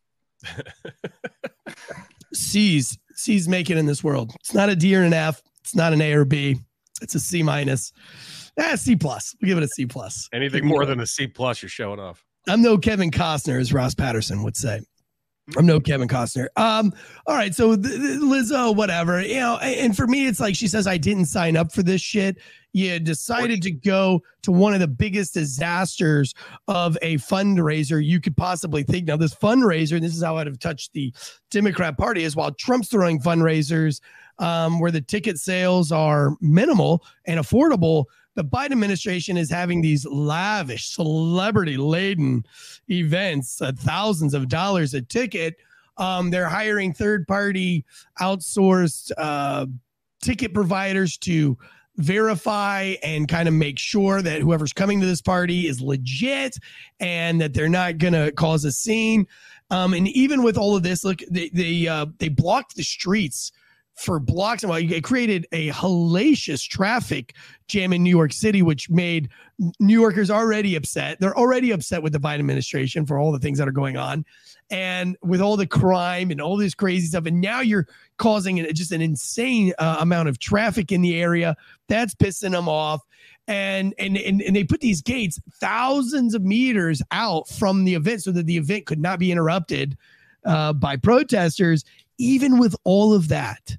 A: C's C's make it in this world. It's not a D or an F. It's not an A or B. It's a C minus. Ah, C plus. We give it a C plus.
G: Anything more than a C plus, you're showing off.
A: I'm no Kevin Costner, as Ross Patterson would say. I'm no Kevin Costner. Um, all right, so the, the Lizzo, whatever, you know, and for me, it's like she says, I didn't sign up for this shit. You decided to go to one of the biggest disasters of a fundraiser you could possibly think. Now, this fundraiser, and this is how I'd have touched the Democrat Party, is while Trump's throwing fundraisers um, where the ticket sales are minimal and affordable, the Biden administration is having these lavish, celebrity-laden events, uh, thousands of dollars a ticket. Um, they're hiring third-party outsourced uh, ticket providers to verify and kind of make sure that whoever's coming to this party is legit and that they're not going to cause a scene. Um, and even with all of this, look, they they uh, they blocked the streets for blocks. Well, it created a hellacious traffic jam in New York City, which made New Yorkers already upset. They're already upset with the Biden administration for all the things that are going on. And with all the crime and all this crazy stuff. And now you're causing an, just an insane uh, amount of traffic in the area. That's pissing them off. And, and, and, and they put these gates thousands of meters out from the event so that the event could not be interrupted uh, by protesters. Even with all of that,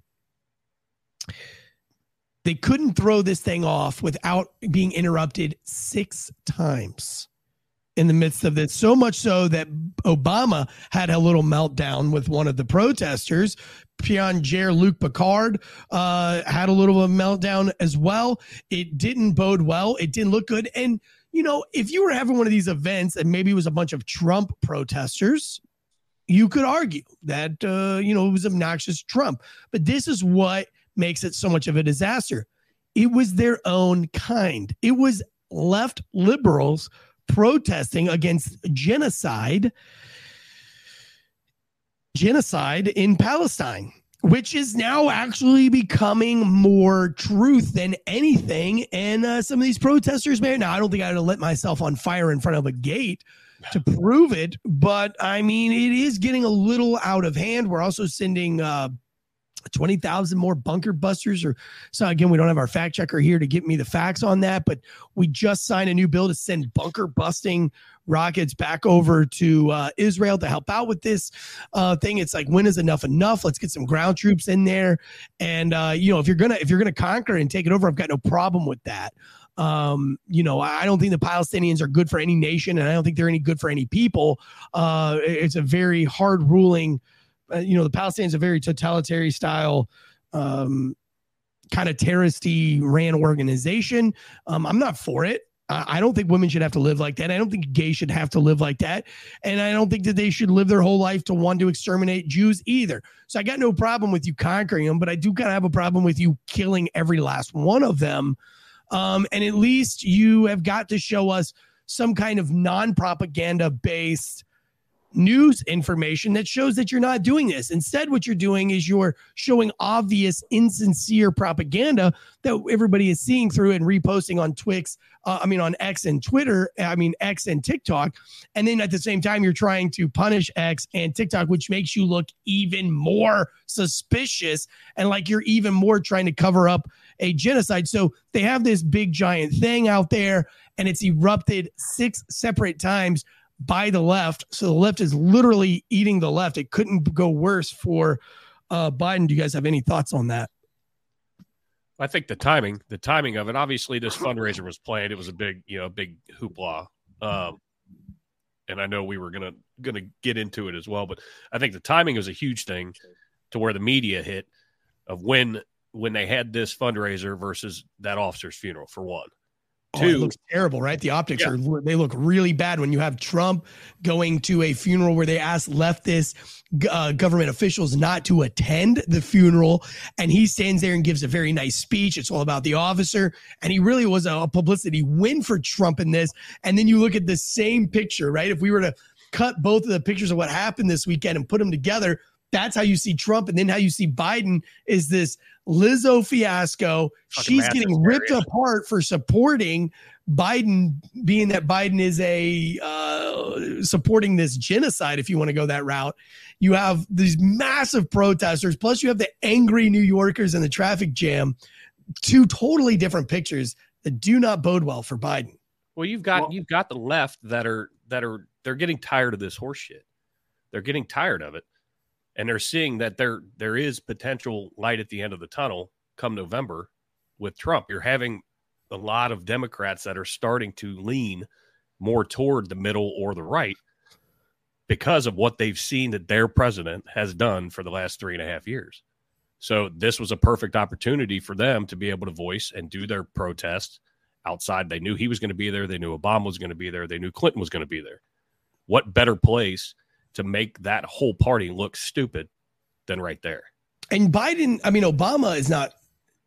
A: they couldn't throw this thing off without being interrupted six times in the midst of this. So much so that Obama had a little meltdown with one of the protesters. Pierre Luc Picard uh, had a little of a meltdown as well. It didn't bode well. It didn't look good. And, you know, if you were having one of these events and maybe it was a bunch of Trump protesters, you could argue that, uh, you know, it was obnoxious Trump. But this is what makes it so much of a disaster. It was their own kind. It was left liberals protesting against genocide, genocide in Palestine, which is now actually becoming more truth than anything. And uh, some of these protesters, man, now I don't think I'd let myself on fire in front of a gate to prove it, but I mean, it is getting a little out of hand. We're also sending uh, twenty thousand more bunker busters. Or so again, we don't have our fact checker here to get me the facts on that, but we just signed a new bill to send bunker busting rockets back over to uh, Israel to help out with this uh, thing. It's like, when is enough enough? Let's get some ground troops in there. And, uh, you know, if you're going to, if you're going to conquer and take it over, I've got no problem with that. Um, you know, I don't think the Palestinians are good for any nation, and I don't think they're any good for any people. Uh, it's a very hard ruling. Uh, you know, the Palestinians are a very totalitarian style, um, kind of terroristy ran organization. Um, I'm not for it. I, I don't think women should have to live like that. I don't think gays should have to live like that. And I don't think that they should live their whole life to want to exterminate Jews either. So I got no problem with you conquering them, but I do kind of have a problem with you killing every last one of them. Um, and at least you have got to show us some kind of non-propaganda based news information that shows that you're not doing this. Instead, what you're doing is you're showing obvious, insincere propaganda that everybody is seeing through and reposting on Twix. Uh, I mean, on X and Twitter, I mean, X and TikTok. And then at the same time, you're trying to punish X and TikTok, which makes you look even more suspicious and like you're even more trying to cover up a genocide. So they have this big giant thing out there, and it's erupted six separate times by the left. So the left is literally eating the left. It couldn't go worse for uh, Biden. Do you guys have any thoughts on that?
G: I think the timing, the timing of it, obviously this fundraiser was planned. It was a big, you know, big hoopla. Um, and I know we were going to, going to get into it as well, but I think the timing was a huge thing to where the media hit of when, when they had this fundraiser versus that officer's funeral, for one.
A: Oh,
G: Two,
A: it looks terrible, right? The optics
G: yeah.
A: are, they look really bad when you have Trump going to a funeral where they asked leftist uh, government officials not to attend the funeral. And he stands there and gives a very nice speech. It's all about the officer. And he really was a publicity win for Trump in this. And then you look at the same picture, right? If we were to cut both of the pictures of what happened this weekend and put them together, that's how you see Trump. And then how you see Biden is this Lizzo fiasco.
G: Fucking
A: She's getting ripped
G: hysteria.
A: apart for supporting Biden, being that Biden is a uh, supporting this genocide, if you want to go that route. You have these massive protesters, plus you have the angry New Yorkers in the traffic jam. Two totally different pictures that do not bode well for Biden.
G: Well, you've got
F: Well-
G: you've got the left that are that are they're getting tired of this horse shit. They're getting tired of it. And they're seeing that there there is potential light at the end of the tunnel come November with Trump. You're having a lot of Democrats that are starting to lean more toward the middle or the right because of what they've seen that their president has done for the last three and a half years. So this was a perfect opportunity for them to be able to voice and do their protests outside. They knew he was going to be there. They knew Obama was going to be there. They knew Clinton was going to be there. What better place to make that whole party look stupid than right there?
A: And Biden, I mean, Obama is not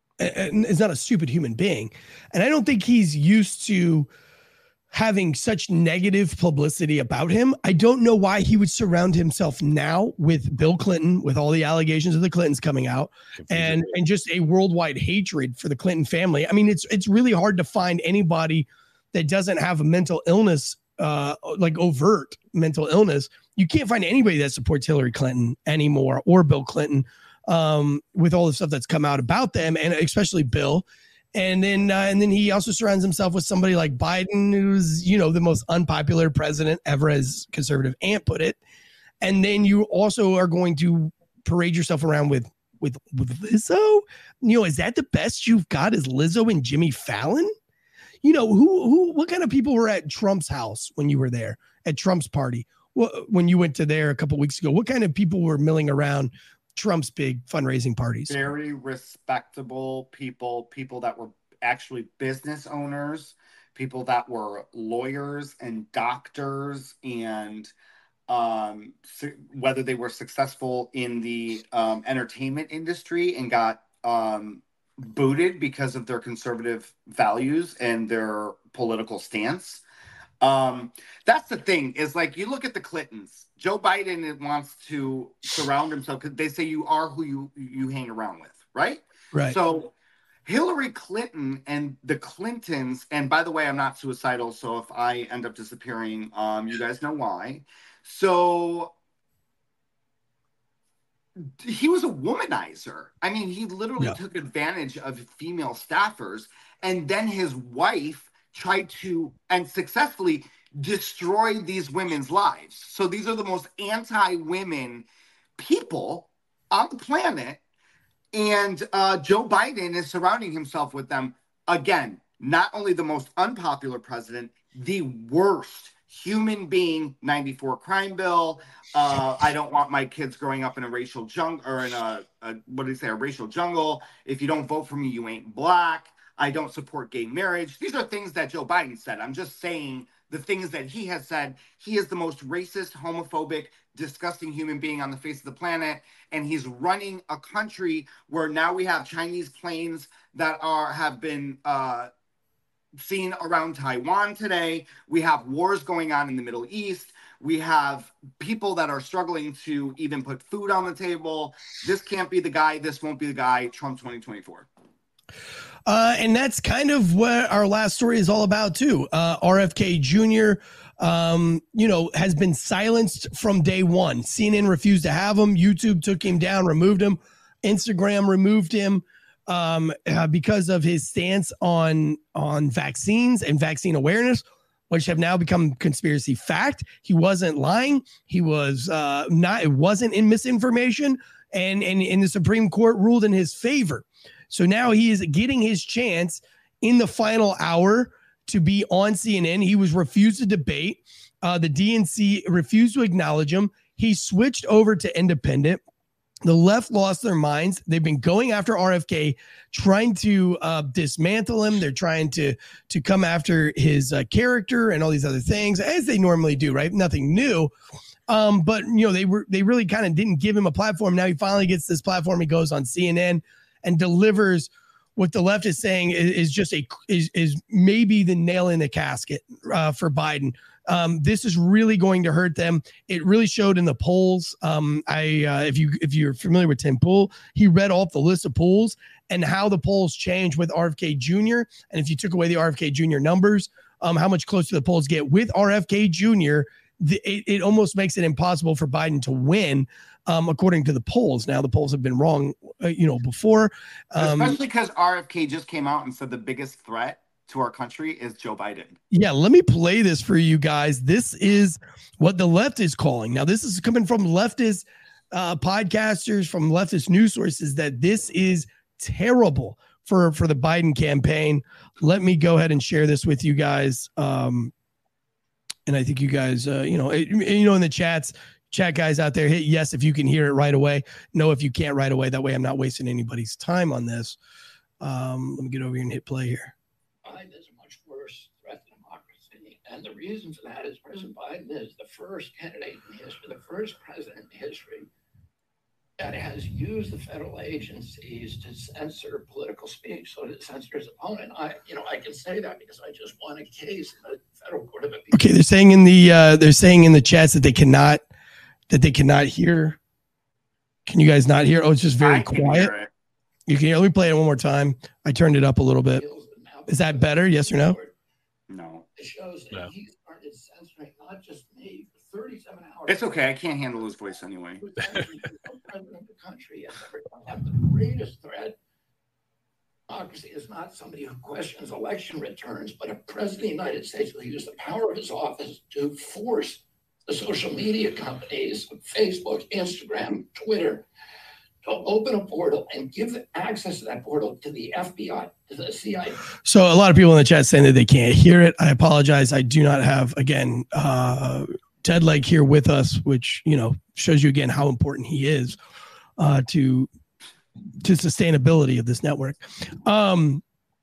A: is not a stupid human being. And I don't think he's used to having such negative publicity about him. I don't know why he would surround himself now with Bill Clinton, with all the allegations of the Clintons coming out, and, and just a worldwide hatred for the Clinton family. I mean, it's it's really hard to find anybody that doesn't have a mental illness, uh, like overt mental illness. You can't find anybody that supports Hillary Clinton anymore or Bill Clinton, um, with all the stuff that's come out about them, and especially Bill. And then, uh, and then he also surrounds himself with somebody like Biden, who's, you know, the most unpopular president ever, as conservative Ant put it. And then you also are going to parade yourself around with, with, with Lizzo. You know, is that the best you've got? Is Lizzo and Jimmy Fallon? You know, who, who, what kind of people were at Trump's house when you were there at Trump's party? Well, when you went to there a couple of weeks ago, what kind of people were milling around Trump's big fundraising parties?
F: Very respectable people, people that were actually business owners, people that were lawyers and doctors, and um, su- whether they were successful in the um, entertainment industry and got um, booted because of their conservative values and their political stance. Um, that's the thing, is like, you look at the Clintons. Joe Biden wants to surround himself, because they say you are who you you hang around with, right?
A: Right.
F: So Hillary Clinton and the Clintons, and by the way, I'm not suicidal, so if I end up disappearing, um, you guys know why. So he was a womanizer. I mean, he literally
A: Yeah.
F: took advantage of female staffers, and then his wife tried to, and successfully, destroy these women's lives. So these are the most anti-women people on the planet. And uh, Joe Biden is surrounding himself with them. Again, not only the most unpopular president, the worst human being. ninety-four crime bill. Uh, I don't want my kids growing up in a racial jungle, or in a, a, what do you say, a racial jungle. If you don't vote for me, you ain't black. I don't support gay marriage. These are things that Joe Biden said. I'm just saying the things that he has said. He is the most racist, homophobic, disgusting human being on the face of the planet. And he's running a country where now we have Chinese planes that are have been uh, seen around Taiwan today. We have wars going on in the Middle East. We have people that are struggling to even put food on the table. This can't be the guy. This won't be the guy. Trump twenty twenty-four.
A: Uh, and that's kind of what our last story is all about, too. Uh, R F K Junior, um, you know, has been silenced from day one. C N N refused to have him. YouTube took him down, removed him. Instagram removed him um, uh, because of his stance on, on vaccines and vaccine awareness, which have now become conspiracy fact. He wasn't lying. He was uh, not, it wasn't in misinformation. And, and, and the Supreme Court ruled in his favor. So now he is getting his chance in the final hour to be on C N N. He was refused to debate. Uh, the D N C refused to acknowledge him. He switched over to independent. The left lost their minds. They've been going after R F K, trying to uh, dismantle him. They're trying to to come after his uh, character and all these other things, as they normally do, right? Nothing new. Um, but, you know, they were they really kind of didn't give him a platform. Now he finally gets this platform. He goes on C N N and delivers what the left is saying is, is just a is, is maybe the nail in the casket uh, for Biden. Um, this is really going to hurt them. It really showed in the polls. Um, I uh, if you if you're familiar with Tim Pool, he read off the list of polls and how the polls changed with R F K Junior And if you took away the R F K Junior numbers, um, how much closer the polls get with R F K Junior The, it, it almost makes it impossible for Biden to win, um, according to the polls. Now the polls have been wrong, uh, you know, before. Um,
F: Especially because R F K just came out and said the biggest threat to our country is Joe Biden.
A: Yeah, let me play this for you guys. This is what the left is calling. Now, this is coming from leftist uh, podcasters, from leftist news sources, that this is terrible for, for the Biden campaign. Let me go ahead and share this with you guys. Um, and I think you guys, uh, you know, it, you know, in the chats, chat guys out there, hit yes if you can hear it right away. No if you can't right away. That way I'm not wasting anybody's time on this. Um, let me get over here and hit play here.
H: Biden is a much worse threat to democracy. And the reason for that is President Biden is the first candidate in history, the first president in history that has used the federal agencies to censor political speech, so to censor his opponent. I, you know, I can say that because I just won a case in the federal court of appeals.
A: Okay, they're saying in the uh, they're saying in the chats that they cannot that they cannot hear. Can you guys not hear? Oh, it's just very
F: I can
A: quiet.
F: hear it.
A: You can hear. Let me play it one more time. I turned it up a little bit. Is that better? Yes or no?
F: No.
H: It shows that
G: No.
H: he started censoring not just me for thirty-seven hours.
F: It's okay. I can't handle his voice anyway.
H: Who's president of the country has ever had the greatest threat. Uh, democracy is not somebody who questions election returns, but a president of the United States will use the power of his office to force the social media companies, Facebook, Instagram, Twitter, to open a portal and give access to that portal to the F B I, to the C I A.
A: So a lot of people in the chat saying that they can't hear it. I apologize. I do not have, again, uh, Ted Legg here with us, which, you know, shows you again how important he is uh, to to sustainability of this network. Um,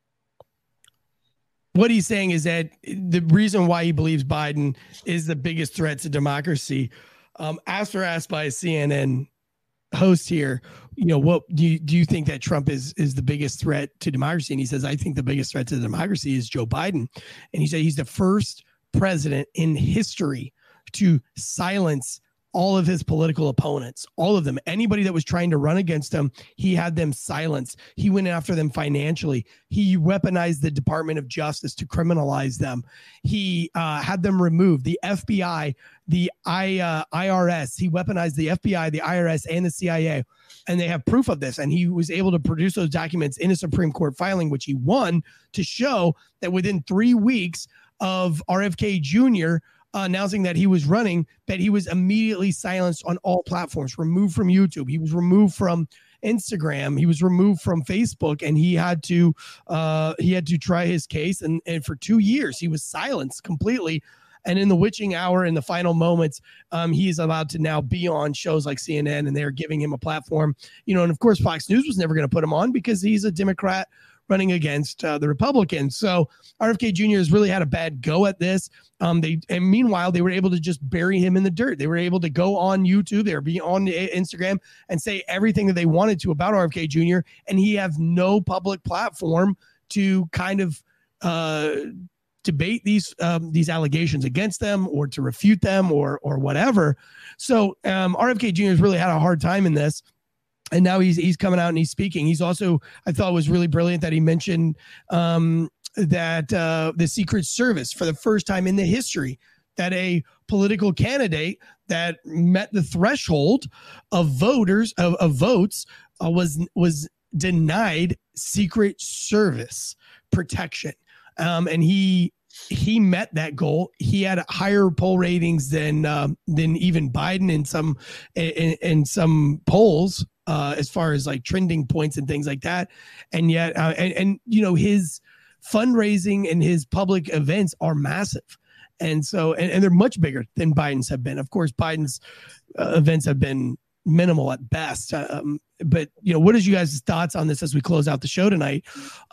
A: what he's saying is that the reason why he believes Biden is the biggest threat to democracy, um, after asked by a C N N host here, you know, what do you, do you think that Trump is, is the biggest threat to democracy? And he says, I think the biggest threat to democracy is Joe Biden. And he said he's the first president in history to silence all of his political opponents, all of them, anybody that was trying to run against him, he had them silenced. He went after them financially. He weaponized the Department of Justice to criminalize them. He uh, had them removed. The F B I, the I, uh, I R S, he weaponized the F B I, the I R S, and the C I A. And they have proof of this. And he was able to produce those documents in a Supreme Court filing, which he won, to show that within three weeks of R F K Junior Uh, announcing that he was running, that he was immediately silenced on all platforms, removed from YouTube. He was removed from Instagram. He was removed from Facebook, and he had to uh, he had to try his case. And, and for two years, he was silenced completely. And in the witching hour, in the final moments, um, he is allowed to now be on shows like C N N, and they're giving him a platform. You know, and of course, Fox News was never going to put him on because he's a Democrat running against uh, the Republicans. So R F K Junior has really had a bad go at this. Um, they and meanwhile, they were able to just bury him in the dirt. They were able to go on YouTube, they were be on Instagram and say everything that they wanted to about R F K Junior, and he have no public platform to kind of uh, debate these um, these allegations against them or to refute them or or whatever. So um, R F K Junior has really had a hard time in this. And now he's he's coming out and he's speaking. He's also, I thought it was really brilliant that he mentioned um, that uh, the Secret Service, for the first time in the history, that a political candidate that met the threshold of voters of, of votes uh, was was denied Secret Service protection, um, and he he met that goal. He had higher poll ratings than um, than even Biden in some in, in some polls. Uh, as far as like trending points and things like that. And yet, uh, and, and, you know, his fundraising and his public events are massive. And so, and, and they're much bigger than Biden's have been. Of course, Biden's uh, events have been minimal at best. Um, but, you know, what is you guys' thoughts on this as we close out the show tonight?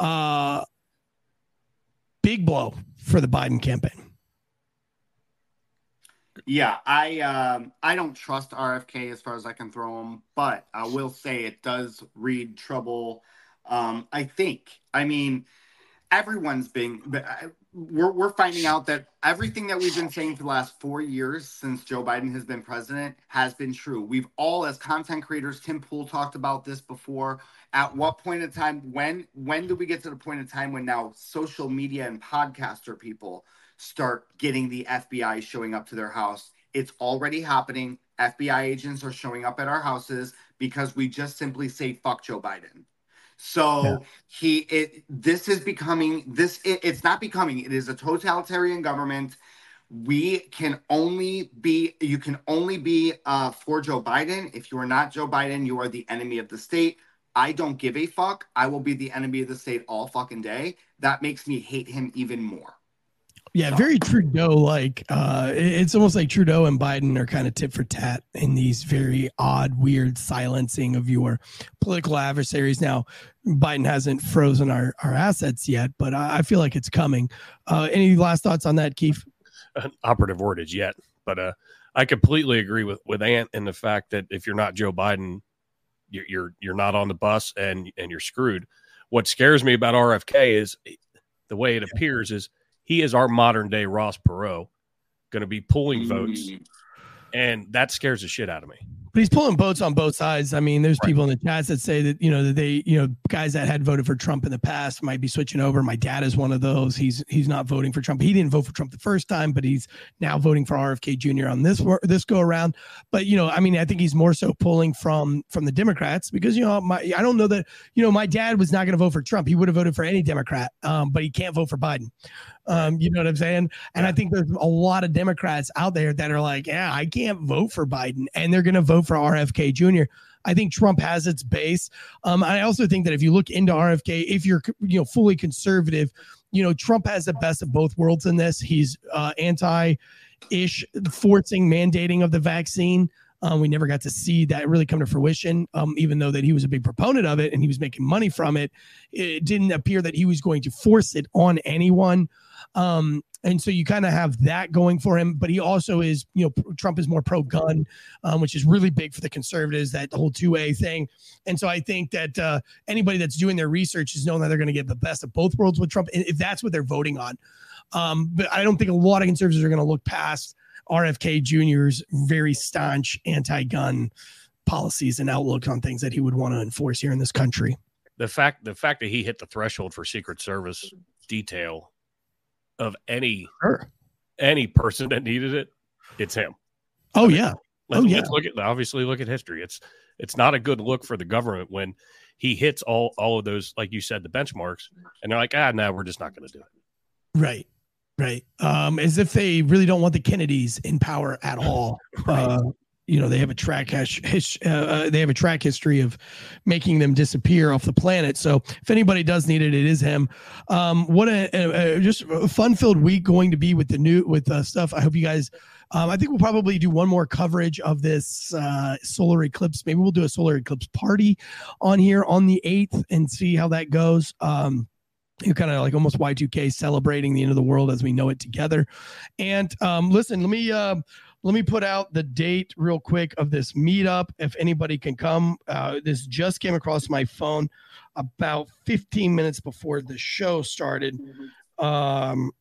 A: Uh, big blow for the Biden campaign.
F: Yeah, I um, I don't trust R F K as far as I can throw him, but I will say it does read trouble. Um, I think. I mean, everyone's being. We're we're finding out that everything that we've been saying for the last four years since Joe Biden has been president has been true. We've all, as content creators, Tim Pool talked about this before. At what point in time? When when do we get to the point in time when now social media and podcaster people start getting the F B I showing up to their house? It's already happening. F B I agents are showing up at our houses because we just simply say fuck Joe Biden. So yeah. he it this is becoming this it, it's not becoming it is a totalitarian government. We can only be you can only be uh, for Joe Biden. If you are not Joe Biden, you are the enemy of the state. I don't give a fuck. I will be the enemy of the state all fucking day. That makes me hate him even more.
A: Yeah, very Trudeau-like. Uh, it's almost like Trudeau and Biden are kind of tit for tat in these very odd, weird silencing of your political adversaries. Now, Biden hasn't frozen our, our assets yet, but I, I feel like it's coming. Uh, any last thoughts on that, Keith?
G: An operative word is yet, but uh, I completely agree with, with Ant in the fact that if you're not Joe Biden, you're, you're you're not on the bus and and you're screwed. What scares me about R F K is the way it appears is he is our modern day Ross Perot, going to be pulling votes, and that scares the shit out of me
A: But he's pulling boats on both sides. I mean, there's
G: Right.
A: people in the chats that say that, you know, that they, you know, guys that had voted for Trump in the past might be switching over. My dad is one of those. He's he's not voting for Trump. He didn't vote for Trump the first time, but he's now voting for R F K Junior on this this go around. But, you know, I mean, I think he's more so pulling from from the Democrats because, you know, my I don't know that, you know, my dad was not going to vote for Trump. He would have voted for any Democrat, um, but he can't vote for Biden. Um, you know what I'm saying? And I think there's a lot of Democrats out there that are like, yeah, I can't vote for Biden, and they're going to vote for R F K Junior I think Trump has its base. Um, I also think that if you look into R F K, if you're, you know, fully conservative, you know, Trump has the best of both worlds in this. He's uh, anti-ish forcing mandating of the vaccine. Um, we never got to see that really come to fruition, um, even though that he was a big proponent of it and he was making money from it. It didn't appear that he was going to force it on anyone. Um, and so you kind of have that going for him, but he also is, you know, Trump is more pro-gun, um, which is really big for the conservatives, that whole two A thing. And so I think that uh, anybody that's doing their research is knowing that they're going to get the best of both worlds with Trump, if that's what they're voting on. Um, but I don't think a lot of conservatives are going to look past R F K Junior's very staunch anti-gun policies and outlook on things that he would want to enforce here in this country.
G: The fact, the fact that he hit the threshold for Secret Service detail of any
A: Sure.
G: any person that needed it, it's him.
A: Oh yeah.
G: Let's,
A: oh yeah.
G: let's look at obviously look at history. It's it's not a good look for the government when he hits all all of those, like you said, the benchmarks, and they're like, ah, no, we're just not going to do it.
A: Right. Right. Um, as if they really don't want the Kennedys in power at all.
G: Right.
A: Uh, you know, they have a track hash, his, uh, they have a track history of making them disappear off the planet. So if anybody does need it, it is him. Um, what a, a, a just a fun-filled week going to be with the new with uh, stuff. I hope you guys. Um, I think we'll probably do one more coverage of this uh, solar eclipse. Maybe we'll do a solar eclipse party on here on the eighth and see how that goes. Um, You're kind of like almost Y two K celebrating the end of the world as we know it together. And um, listen, let me uh, let me put out the date real quick of this meetup. If anybody can come, uh, this just came across my phone about fifteen minutes before the show started. Um,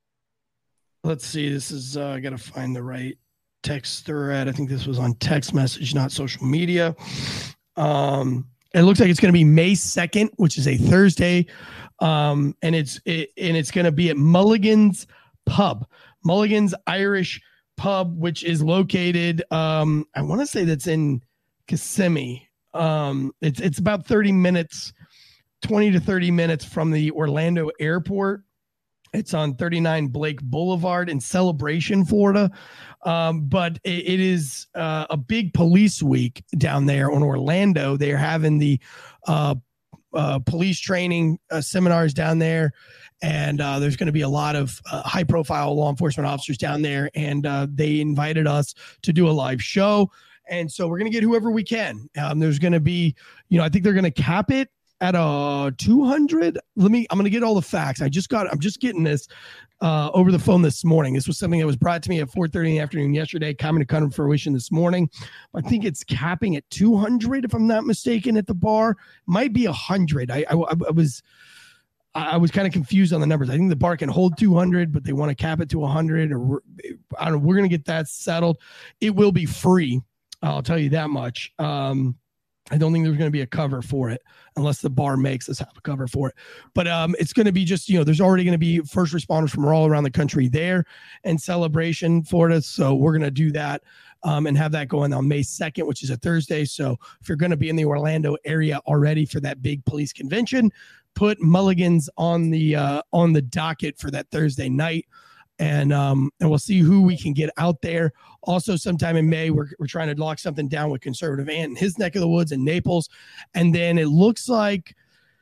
A: let's see. This is uh, I got to find the right text thread. I think this was on text message, not social media. Um, it looks like it's going to be May second, which is a Thursday. Um, and it's it, and it's going to be at Mulligan's Pub, Mulligan's Irish Pub, which is located. Um, I want to say that's in Kissimmee. Um, it's it's about thirty minutes, twenty to thirty minutes from the Orlando airport. It's on thirty-nine Blake Boulevard in Celebration, Florida. Um, but it, it is uh, a big police week down there in Orlando. They're having the uh, Uh, police training uh, seminars down there, and uh, there's going to be a lot of uh, high-profile law enforcement officers down there, and uh, they invited us to do a live show, and so we're going to get whoever we can. Um, there's going to be, you know, I think they're going to cap it at a two hundred. Let me, I'm going to get all the facts. I just got, I'm just getting this uh, over the phone this morning. This was something that was brought to me at four thirty in the afternoon yesterday, coming to come to fruition this morning. I think it's capping at two hundred, if I'm not mistaken, at the bar. Might be one hundred. I, I, I was I was kind of confused on the numbers. I think the bar can hold two hundred, but they want to cap it to one hundred. Or I don't know. We're going to get that settled. It will be free. I'll tell you that much. Um, I don't think there's going to be a cover for it unless the bar makes us have a cover for it. But um, it's going to be just, you know, there's already going to be first responders from all around the country there in Celebration, Florida. So we're going to do that um, and have that going on May second, which is a Thursday. So if you're going to be in the Orlando area already for that big police convention, put Mulligan's on the uh, on the docket for that Thursday night. And um, and we'll see who we can get out there. Also, sometime in May, we're we're trying to lock something down with Conservative Ant in his neck of the woods in Naples. And then it looks like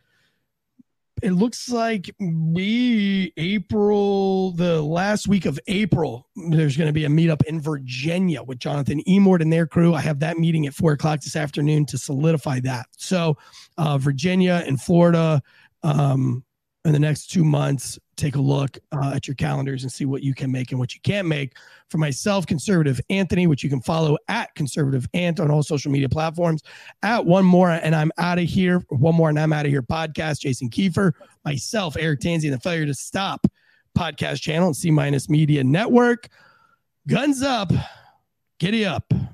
A: it looks like we April, the last week of April, there's going to be a meetup in Virginia with Jonathan Emord and their crew. I have that meeting at four o'clock this afternoon to solidify that. So uh, Virginia and Florida, um, in the next two months, take a look uh, at your calendars and see what you can make and what you can't make. For myself, Conservative Anthony, which you can follow at Conservative Ant on all social media platforms, at One More and I'm Out of Here, One More and I'm Out of Here podcast, Jason Kiefer, myself, Eric Tanzi, and the Failure to Stop podcast channel and C-Minus Media Network. Guns up, giddy up.